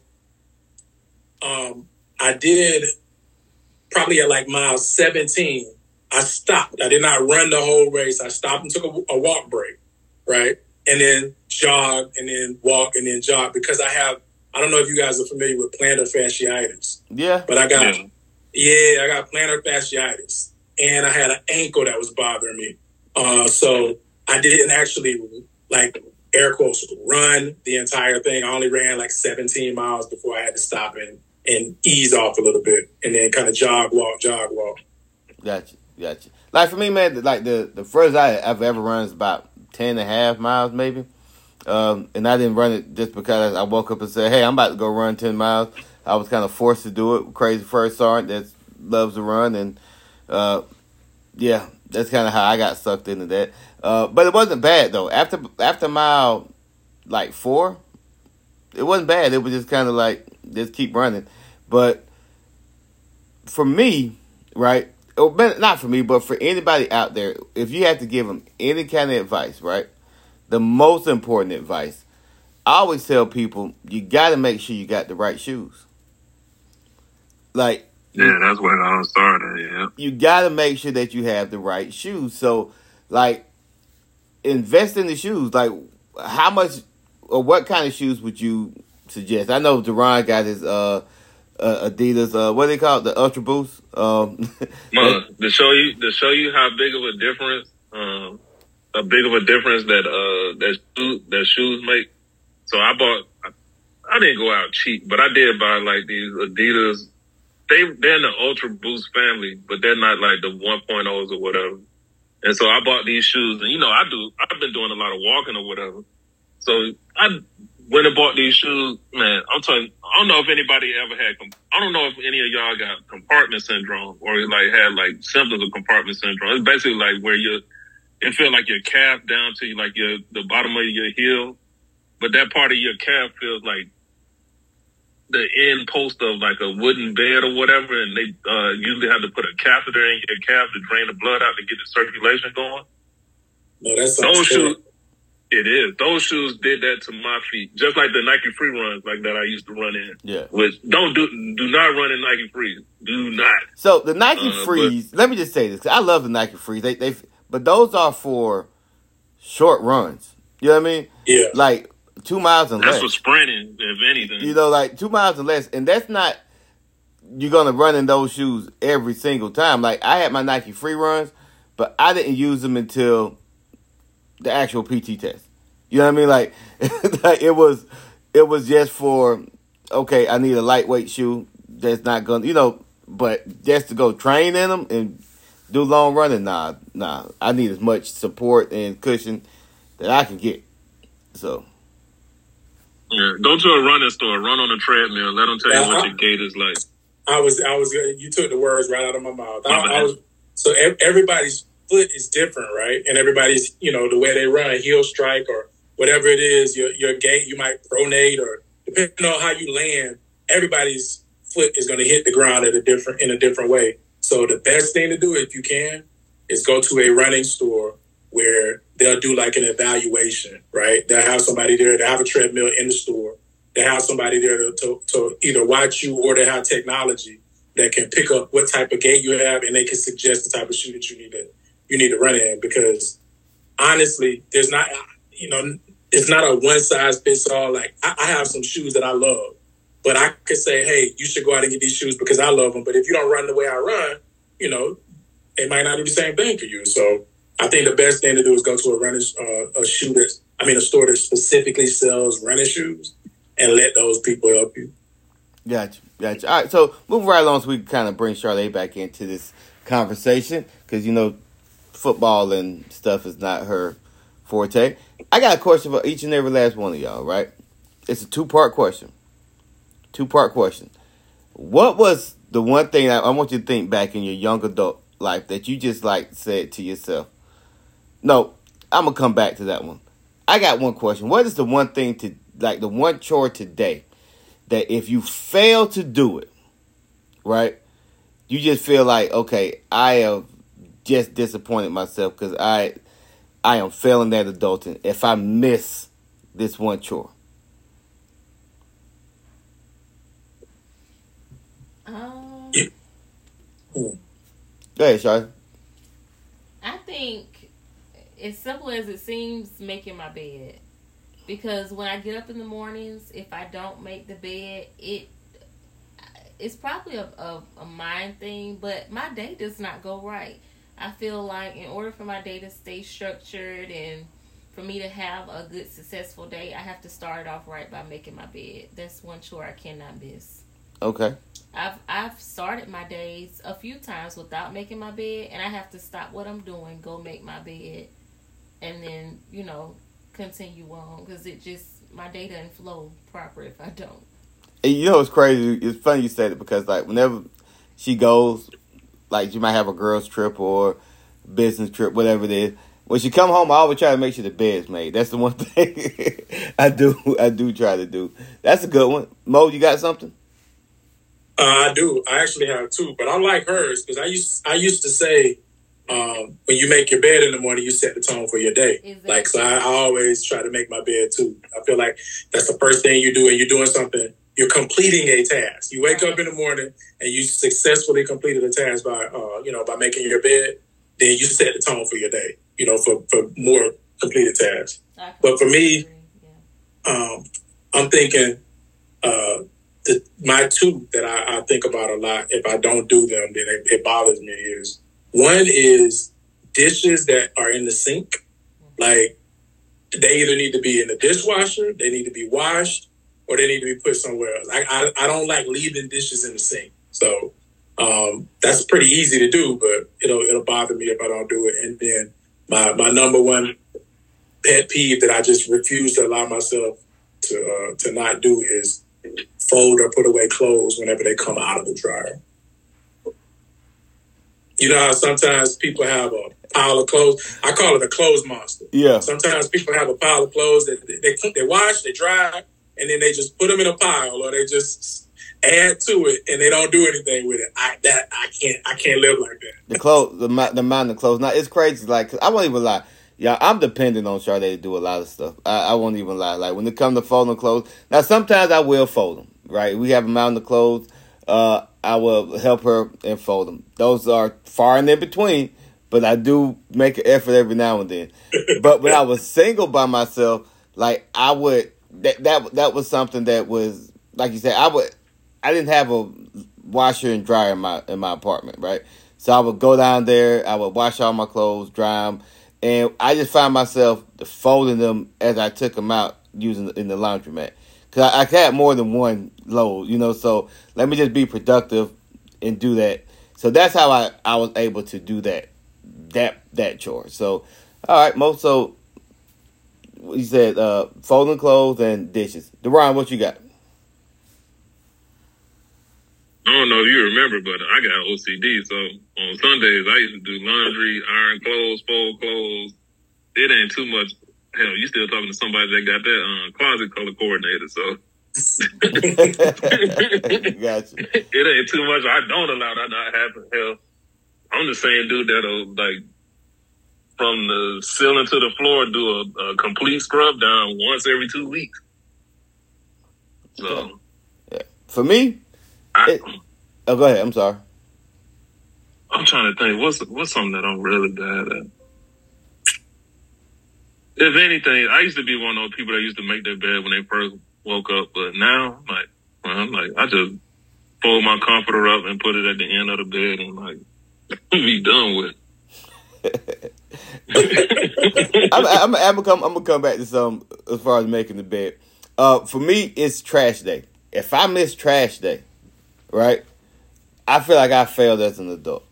um, I did probably at like mile seventeen. I stopped. I did not run the whole race. I stopped and took a, a walk break, right, and then jogged, and then walk, and then jog because I have. I don't know if you guys are familiar with plantar fasciitis. Yeah, but I got. Yeah. Yeah, I got plantar fasciitis, and I had an ankle that was bothering me. Uh, so I didn't actually like air quotes run the entire thing. I only ran like seventeen miles before I had to stop and and ease off a little bit, and then kind of jog, walk, jog, walk. Gotcha, gotcha. Like for me, man, like the the furthest I have ever run is about ten and a half miles, maybe. Um, and I didn't run it just because I woke up and said, "Hey, I'm about to go run ten miles." I was kind of forced to do it. Crazy first sergeant that loves to run, and uh, yeah, that's kind of how I got sucked into that. Uh, but it wasn't bad though. After after mile like four, it wasn't bad. It was just kind of like just keep running. But for me, right? Not for me, but for anybody out there, if you had to give them any kind of advice, right? The most important advice, I always tell people, you got to make sure you got the right shoes. Like, yeah, that's where it all started. Yeah, you got to make sure that you have the right shoes. So, like, invest in the shoes. Like, how much or what kind of shoes would you suggest? I know Deron got his uh, uh, Adidas. Uh, what do they call it? The Ultra Boost. Um, Man, to show you to show you how big of a difference, um, a big of a difference that uh that shoes, that shoes make. So I bought. I, I didn't go out cheap, but I did buy like these Adidas. They, they're in the Ultra Boost family, but they're not like the one point ohs or whatever. And so I bought these shoes, and you know, I do, I've been doing a lot of walking or whatever. So I went and bought these shoes, man, I'm telling you, I don't know if anybody ever had, I don't know if any of y'all got compartment syndrome or like had like symptoms of compartment syndrome. It's basically like where you, it feel like your calf down to like your, the bottom of your heel, but that part of your calf feels like the end post of like a wooden bed or whatever, and they uh, usually have to put a catheter in your calf to drain the blood out to get the circulation going. No, that's those shoes. It is. Those shoes did that to my feet, just like the Nike Free runs, like that I used to run in. Yeah. Which don't do do not run in Nike Free. Do not. So the Nike uh, Frees. But, let me just say this. 'Cause I love the Nike Frees. They they, but those are for short runs. You know what I mean? Yeah. Like two miles and that's less. for sprinting, if anything. You know, like two miles and less, and that's not. You're gonna run in those shoes every single time. Like I had my Nike Free runs, but I didn't use them until the actual P T test. You know what I mean? Like, like it was, it was just for, okay, I need a lightweight shoe that's not gonna, you know, but just to go train in them and do long running, nah, nah. I need as much support and cushion that I can get. So, yeah, go to a running store, run on a treadmill. Let them tell you Uh, what I- your gait is like. I was, I was, you took the words right out of my mouth. I, My bad. I was, so ev- everybody's foot is different, right? And everybody's, you know, the way they run, heel strike or whatever it is, your your gait, you might pronate or depending on how you land, everybody's foot is going to hit the ground at a different in a different way. So the best thing to do, if you can, is go to a running store where they'll do like an evaluation, right? They'll have somebody there, they'll have a treadmill in the store. They have somebody there to, to, to either watch you or they have technology that can pick up what type of gait you have and they can suggest the type of shoe that you need to you need to run in. Because honestly, there's not, you know, it's not a one size fits all. Like I, I have some shoes that I love, but I could say, hey, you should go out and get these shoes because I love them. But if you don't run the way I run, you know, it might not do the same thing for you. So I think the best thing to do is go to a running uh, a shoe that I mean a store that specifically sells running shoes. And let those people help you. Gotcha, gotcha. All right, so moving right along so we can kind of bring Charlotte back into this conversation because, you know, football and stuff is not her forte. I got a question for each and every last one of y'all, right? It's a two-part question. Two-part question. What was the one thing I, I want you to think back in your young adult life that you just, like, said to yourself? No, I'm going to come back to that one. I got one question. What is the one thing to like the one chore today that if you fail to do it, right, you just feel like, okay, I have just disappointed myself because I I am failing at adulting if I miss this one chore? Um, Go ahead, Charlie. I think, as simple as it seems, making my bed. Because when I get up in the mornings, if I don't make the bed, it it's probably a, a, a mind thing, but my day does not go right. I feel like in order for my day to stay structured and for me to have a good, successful day, I have to start off right by making my bed. That's one chore I cannot miss. Okay. I've I've started my days a few times without making my bed, and I have to stop what I'm doing, go make my bed, and then, you know, continue on because it just, my day doesn't flow proper if I don't. And you know, it's crazy. It's funny you said it because, like, whenever she goes, like, you might have a girls' trip or business trip, whatever it is. When she come home, I always try to make sure the bed's made. That's the one thing I do. I do try to do. That's a good one. Mo, you got something? Uh, I do. I actually have two, but I like hers because I used I used to say um, when you make your bed in the morning, you set the tone for your day. Exactly. Like, so I, I always try to make my bed too. I feel like that's the first thing you do, and you're doing something. You're completing a task. You wake Right. up in the morning and you successfully completed a task by, uh, you know, by making your bed. Then you set the tone for your day. You know, for, for more completed tasks. I But for me, completely agree. Yeah. um, I'm thinking uh, the, my two that I, I think about a lot. If I don't do them, then it, it bothers me. Is one is dishes that are in the sink, like they either need to be in the dishwasher, they need to be washed, or they need to be put somewhere else. I, I, I don't like leaving dishes in the sink. So um, that's pretty easy to do, but it'll it'll bother me if I don't do it. And then my, my number one pet peeve that I just refuse to allow myself to uh, to not do is fold or put away clothes whenever they come out of the dryer. You know how sometimes people have a pile of clothes? I call it a clothes monster. Yeah. Sometimes people have a pile of clothes that they they, they wash, they dry, and then they just put them in a pile, or they just add to it, and they don't do anything with it. I that I can't I can't live like that. The clothes, the, ma- the amount of clothes. Now, it's crazy. Like, 'cause I won't even lie. yeah, I'm dependent on Sade to do a lot of stuff. I, I won't even lie. Like when it comes to folding clothes, now sometimes I will fold them. Right, we have them out in the clothes. Uh, I will help her and fold them. Those are far and in between, but I do make an effort every now and then. But when I was single by myself, like I would that that that was something that was like you said. I would I didn't have a washer and dryer in my in my apartment, right? So I would go down there. I would wash all my clothes, dry them, and I just found myself folding them as I took them out using in the laundromat. Cause I, I had more than one load, you know. So let me just be productive and do that. So that's how I, I was able to do that that that chore. So all right, Mo. So you said uh, folding clothes and dishes. Deron, what you got? I don't know if you remember, but I got O C D. So on Sundays, I used to do laundry, iron clothes, fold clothes. It ain't too much. Hell, you still talking to somebody that got that um, closet color coordinator, so. Gotcha. It ain't too much. I don't allow that to happen. Hell, I'm the same dude that'll, like, from the ceiling to the floor, do a, a complete scrub down once every two weeks. So. Yeah. For me, I, it, oh, go ahead. I'm sorry. I'm trying to think. What's what's something that I'm really bad at? If anything, I used to be one of those people that used to make their bed when they first woke up, but now, like, well, I'm like, I just fold my comforter up and put it at the end of the bed and like be done with. I'm, I'm, I'm, gonna come, I'm gonna come back to some as far as making the bed. Uh, for me, it's trash day. If I miss trash day, right, I feel like I failed as an adult.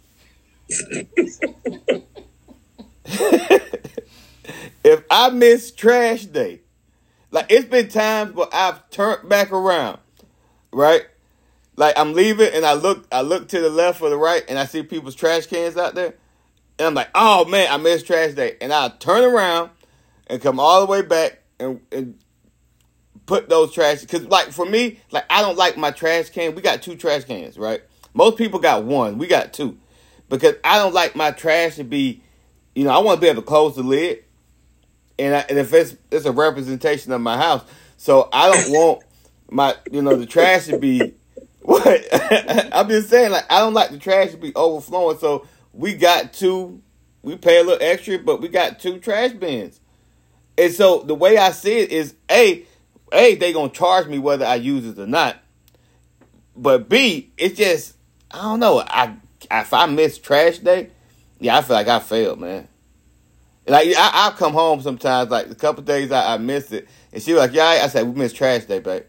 If I miss trash day, like it's been times where I've turned back around, right? Like I'm leaving and I look, I look to the left or the right and I see people's trash cans out there. And I'm like, oh man, I missed trash day. And I'll turn around and come all the way back and, and put those trash. Because like for me, like I don't like my trash can. We got two trash cans, right? Most people got one. We got two. Because I don't like my trash to be, you know, I want to be able to close the lid. And, I, and if it's it's a representation of my house, so I don't want my you know the trash to be what I'm just saying. Like I don't like the trash to be overflowing. So we got two. We pay a little extra, but we got two trash bins. And so the way I see it is, a a they gonna charge me whether I use it or not. But B, it's just I don't know. I if I miss trash day, yeah, I feel like I failed, man. Like I, I'll come home sometimes, like a couple days I, I missed it, and she was like, "Yeah," I said, "We missed trash day, babe.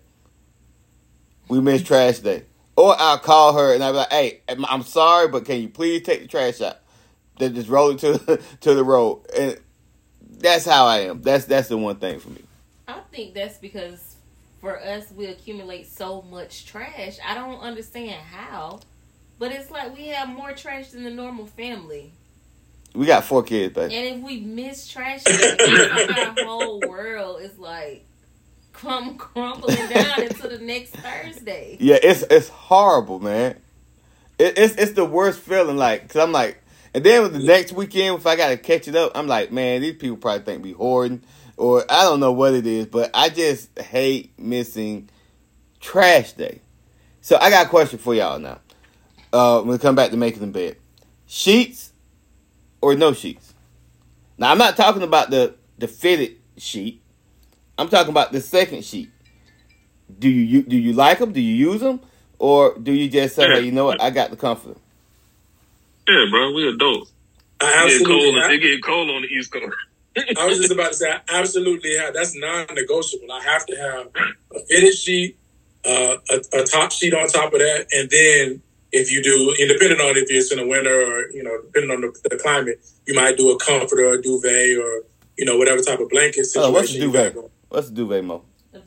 We missed trash day." Or I'll call her and I'll be like, "Hey, I'm sorry, but can you please take the trash out? Then just roll it to to the road." And that's how I am. That's that's the one thing for me. I think that's because for us we accumulate so much trash. I don't understand how, but it's like we have more trash than the normal family. We got four kids, baby. And if we miss trash, our whole world is like crum- crumbling down into the next Thursday. Yeah, it's it's horrible, man. It, it's it's the worst feeling, like, because I'm like, and then the next weekend, if I got to catch it up, I'm like, man, these people probably think we hoarding, or I don't know what it is, but I just hate missing trash day. So I got a question for y'all now. Uh, when we come back to making the bed. Sheets or no sheets? Now, I'm not talking about the, the fitted sheet. I'm talking about the second sheet. Do you do you like them? Do you use them? Or do you just say, hey, you know what? I got the comforter. Yeah, bro. We adults. I It get absolutely cold, have. it get cold on the East Coast. I was just about to say, I absolutely have. That's non-negotiable. I have to have a fitted sheet, uh, a, a top sheet on top of that, and then if you do, and depending on if it's in the winter or, you know, depending on the, the climate, you might do a comforter or a duvet or, you know, whatever type of blanket situation. Oh, what's a you duvet? got. What's a duvet, Mo?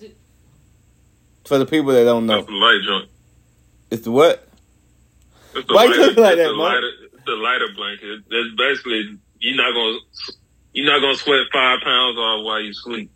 For the people that don't know. That's the light joint. It's the what? It's the Why you lighter, looking like it's that, the Mo? lighter, the lighter blanket. That's basically, you're not gonna you're not gonna sweat five pounds off while you sleep.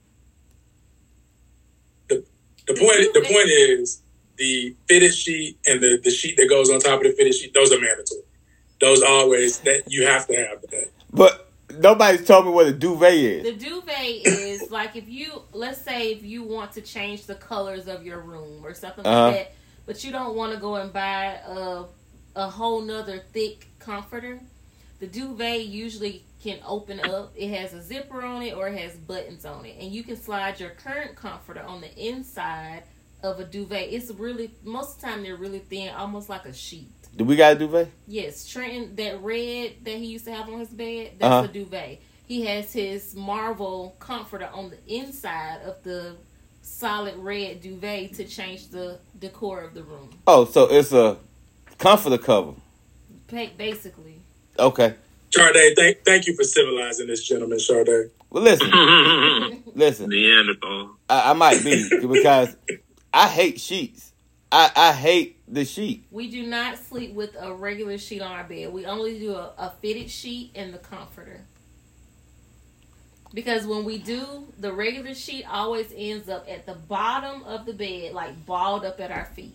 The, the point the point is the fitted sheet and the, the sheet that goes on top of the fitted sheet, those are mandatory. Those always, that you have to have that. But Nobody's told me what a duvet is. The duvet is like if you, let's say if you want to change the colors of your room or something Uh-huh. like that, but you don't want to go and buy a, a whole nother thick comforter. The duvet usually can open up. It has a zipper on it or it has buttons on it. And you can slide your current comforter on the inside of a duvet. It's really, most of the time they're really thin, almost like a sheet. Do we got a duvet? Yes, Trenton, that red that he used to have on his bed, that's Uh-huh. a duvet. He has his Marvel comforter on the inside of the solid red duvet to change the decor of the room. Oh, so it's a comforter cover. Pa- Basically. Okay. Sade, thank thank you for civilizing this gentleman, Sade. Well, listen. listen. Neanderthal. I, I might be because I hate sheets. I, I hate the sheet. We do not sleep with a regular sheet on our bed. We only do a, a fitted sheet and the comforter. Because when we do, the regular sheet always ends up at the bottom of the bed, like balled up at our feet.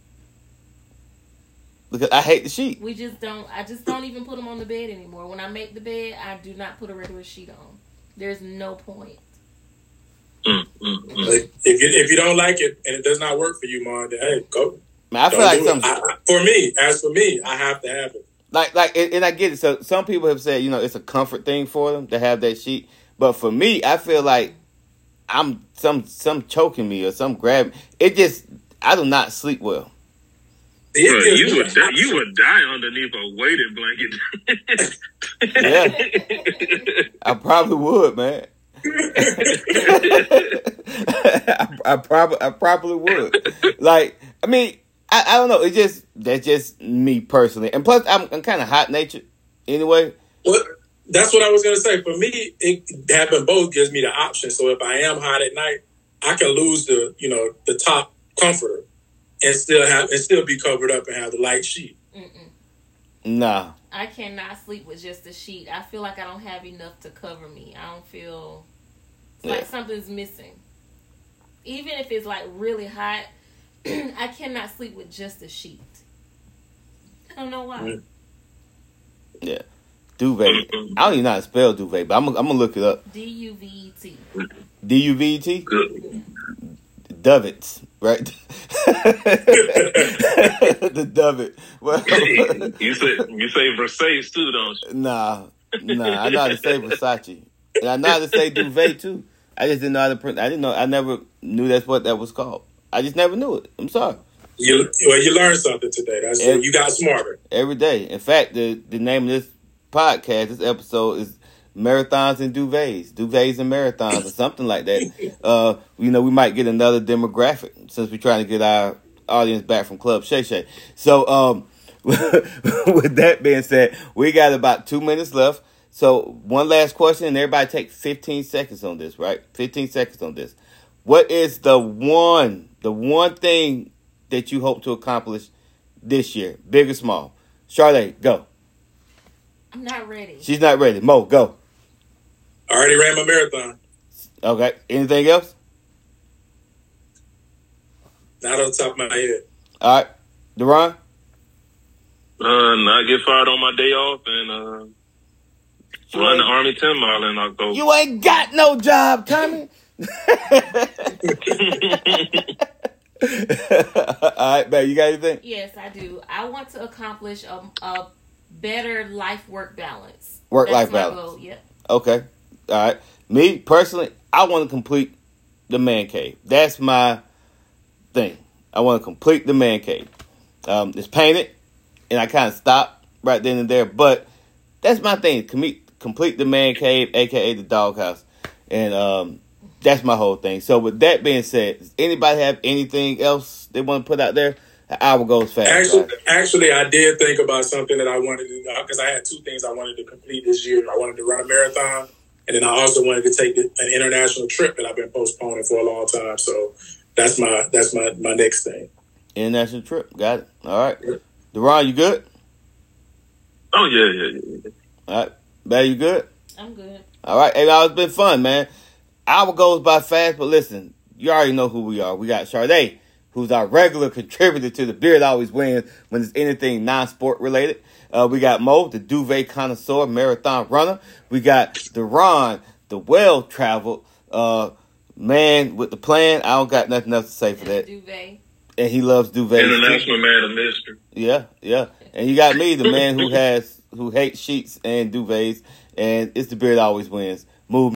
Because I hate the sheet. We just don't, I just don't even put them on the bed anymore. When I make the bed, I do not put a regular sheet on. There's no point. Mm, mm, mm. Like, if you if you don't like it and it does not work for you, Mom, then hey, go. Man, I feel Don't like do it. something. I, I- for me, as for me, I have to have it. Like, like, and and I get it. So some people have said, you know, it's a comfort thing for them to have that sheet. But for me, I feel like I'm some some choking me or some grabbing. It just, I do not sleep well. It Bro, gives you me would the die, option. you would die underneath a weighted blanket. Yeah. I probably would, man. I, I probably, I probably would. Like, I mean, I, I don't know. It's just that's just me personally, and plus, I'm, I'm kind of hot natured anyway. Well, that's what I was gonna say. For me, it having both gives me the option. So if I am hot at night, I can lose the you know the top comforter and still have and still be covered up and have the light sheet. Mm-mm. Nah, I cannot sleep with just a sheet. I feel like I don't have enough to cover me. I don't feel it's Yeah. like something's missing. Even if it's like really hot, I cannot sleep with just a sheet. I don't know why. Mm. yeah, duvet. I don't even know how to spell duvet, but I'm, I'm gonna look it up. D U V E T. D U V E T. Good. Duvets, right? The duvet. Well, You say you say Versace too, don't you? nah, nah. I know how to say Versace, and I know how to say duvet too. I just didn't know how to print. I didn't know. I never knew that's what that was called. I just never knew it. I'm sorry. You well, you learned something today. That's Every- you got smarter. Every day. In fact, the the name of this podcast, this episode is Marathons and Duvets, Duvets and Marathons, or something like that. Uh, you know, we might get another demographic since we're trying to get our audience back from Club Shay Shay. So, um, with that being said, we got about two minutes left. So, one last question, and everybody take fifteen seconds on this, right? fifteen seconds on this. What is the one, the one thing that you hope to accomplish this year, big or small? Charlotte, go. I'm not ready. She's not ready. Mo, go. I already ran my marathon. Okay. Anything else? Not on the top of my head. All right. Deron? Uh, not get fired on my day off and uh, run the Army ten mile in October. You ain't got no job, Tommy. All right, man. You got anything? Yes, I do. I want to accomplish a, a better life-work balance. Work-life That's my balance. goal. Yep. Okay. All right. Me, personally, I want to complete the man cave. That's my thing. I want to complete the man cave. Um, it's painted, and I kind of stopped right then and there. But that's my thing. Complete, complete the man cave, a k a the doghouse. And um, that's my whole thing. So with that being said, does anybody have anything else they want to put out there? The hour goes fast. Actually, right? actually, I did think about something that I wanted to because I had two things I wanted to complete this year. I wanted to run a marathon, and then I also wanted to take an international trip that I've been postponing for a long time. So that's my that's my, my next thing. International trip. Got it. All right. Deron, you good? Oh yeah, yeah, yeah. yeah. All right. Bad, you good? I'm good. All right. Hey, it's been fun, man. Hour goes by fast, but listen, you already know who we are. We got Sade, who's our regular contributor to the Beard Always Wins when it's anything non-sport related. Uh, we got Mo, the duvet connoisseur, marathon runner. We got Deron, the well-traveled uh, man with the plan. I don't got nothing else to say for that. Duvet. And he loves duvet. International man of mystery. Yeah, yeah. And you got me, the man who has who hates sheets and duvets. And it's the Beard Always Wins. Move.